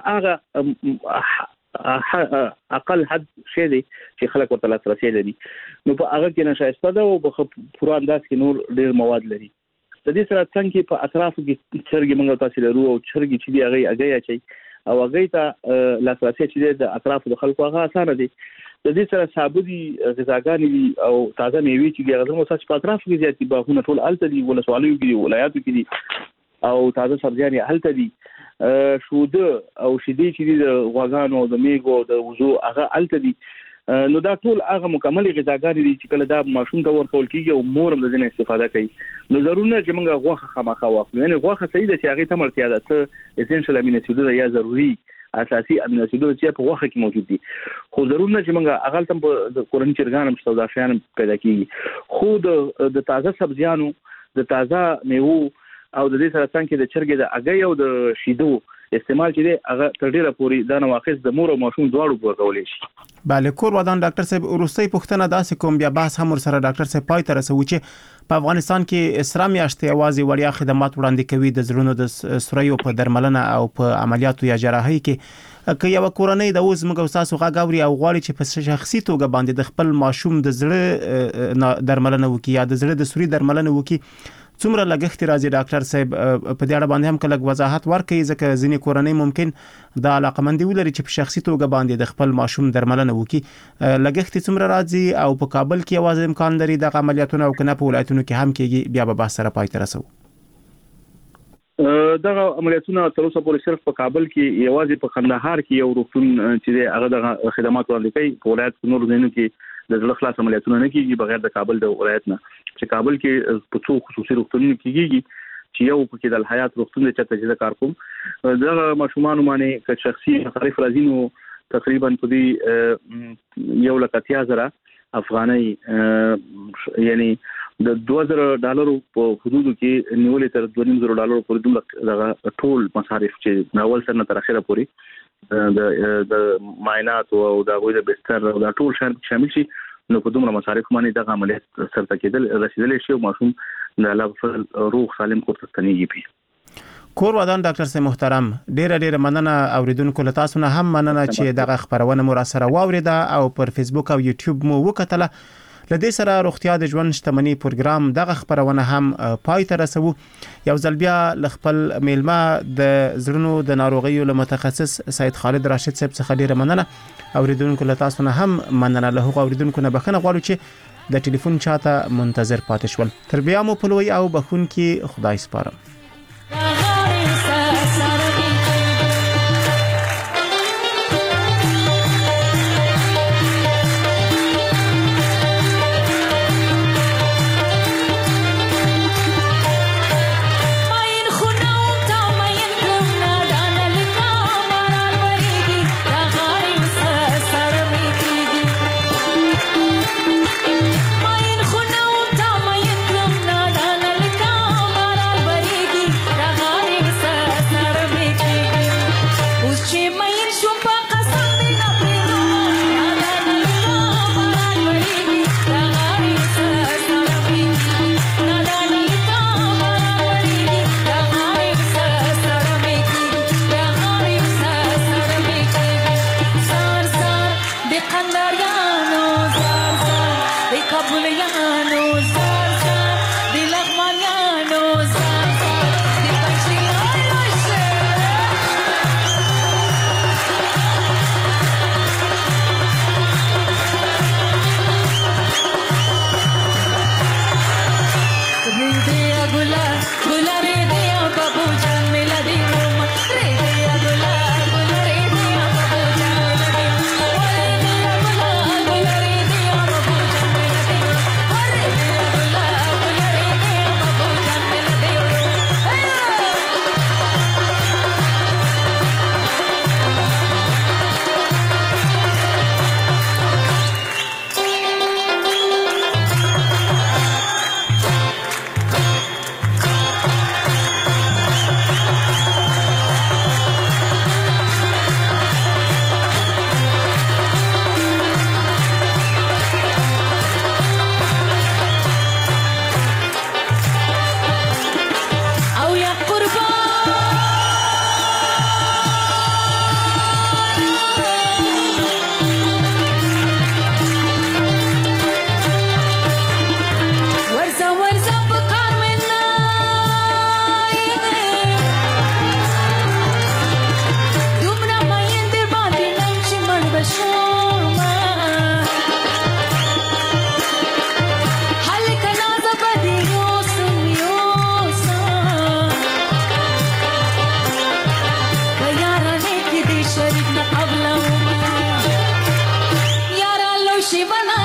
هغه اقل حد شی دی چې خلک ورته لاسرسي لري نو په هغه کې نشایسته ده او په پوره انداز کې نور ډیر مواد لري د دې سره څنګه په اطرافو کې چرګي موږ تاسو لرو او چرګي چې دی هغه هغه چي او هغه ته لاسرسي چې د اطرافو د خلکو هغه اسانه دي د دې سره ثابتي غذاګانې دي او تازه میوه چې هغه مو ساس په اطراف کې زیاتې باغونه ټول الته دي ولا سوالو کې ولایاتو کې دي او تازه سبزیانې الته دي شوده او شیدې چې د غواګانو د میګو د وزو هغه الته دي نو دا ټول هغه مکمل غذاګانې دي چې کله دا ماشوم ته ورکول کیږي او مور هم د دې استفاده کوي نو ضروري نه چې موږ غوښه خامخا واخلو یعنی غوښه صحیح ده چې هغه ته مرتیا ده څه اسنشل امینو اسیدونه یا ضروري اساسي امینو اسیدونه چې په غوښه کې موجود دي خو ضروري نه چې موږ هغه تم په کورنۍ چرګانو مستودا شیان پیدا کیږي خو د تازه سبزیانو د تازه میوه او د دې سره څنګه د چرګې د اگې او د شیدو استعمال چې دی هغه تر ډیره پوري د نواقص د مور او ماشوم دواړو ورکولې شي. بله کور ودان ډاکټر صاحب وروستي پوښتنه داسې کوم بیا بحث هم سره ډاکټر صاحب پای ته رسوي چې په افغانستان کې اسرا میاشتې اوازې وړیا خدمات وړاندې کوي د زړونو د سوریو په درملنه او په عملیاتو یا جراحي کې که یو کورنۍ د اوس موږ تاسو غاغوري او غواړي چې په شخصي توګه باندې د خپل ماشوم د زړه درملنه وکړي یا د زړه د سوري درملنه وکړي څومره لګښت راځي ډاکټر صاحب په دې اړه باندې هم کله وضاحت ورکړي ځکه ځینې کورنۍ ممکن د علاقمندي ولري چې په شخصي توګه باندې د خپل ماشوم درملنه وکړي لګښت څومره راځي او په کابل کې یوازې امکان لري د عملیاتونو او کنه په ولایتونو کې هم کېږي بیا به بحث سره پای ته رسو. دغه عملیاتونه تر اوسه پورې صرف په کابل کې یوازې په کندهار کې یو روغتون چې هغه د خدمات وړاندې کوي په ولایت نور ځینو کې د زړه خلاص عملیاتونه نه کیږي بغیر د کابل د ولایت نه چې کابل کې په څو خصوصي روغتونونو کېږي چې یو پکې د الحیات روغتون د چته چې کار کوم دغه ماشومان باندې که شخصي مصارف راځي نو تقریبا په دې یو لک اتیا زره افغاني یعنی د دوه زره ډالرو په حدودو کې نیولې تر دوه نیم زره ډالرو پورې دومره ټول مصارف چې ناول سره تر اخره پورې د د معاینات او د غوړي د بستر او د ټول شامل شي نو په دومره مصارف باندې دغه عملیات سره کېدل رسیدلې شي او ماشوم د الله په روغ سالم کور ته ستنېږي. کور ودان ډاکټر صاحب محترم ډېر ډېر مننه اوریدونکو له تاسو نه هم مننه چې دغه خبرونه مو را سره واوریده او پر فیسبوک او یوټیوب مو وکټله لدې سره روغتیا د ژوند شتمنۍ پروګرام دغه خبرونه هم پای ته رسو یو ځل بیا لخپل میلمه د زړونو د ناروغیو له متخصص سید خالد راشد صاحب څخه ډیره مننه اوریدونکو له تاسو نه هم مننه له هغو اوریدونکو نه بخښنه غواړو چې د ټلیفون چاته منتظر پاتې شول تر بیا مو په لوی او بخون کې خدای سپارم. शिवना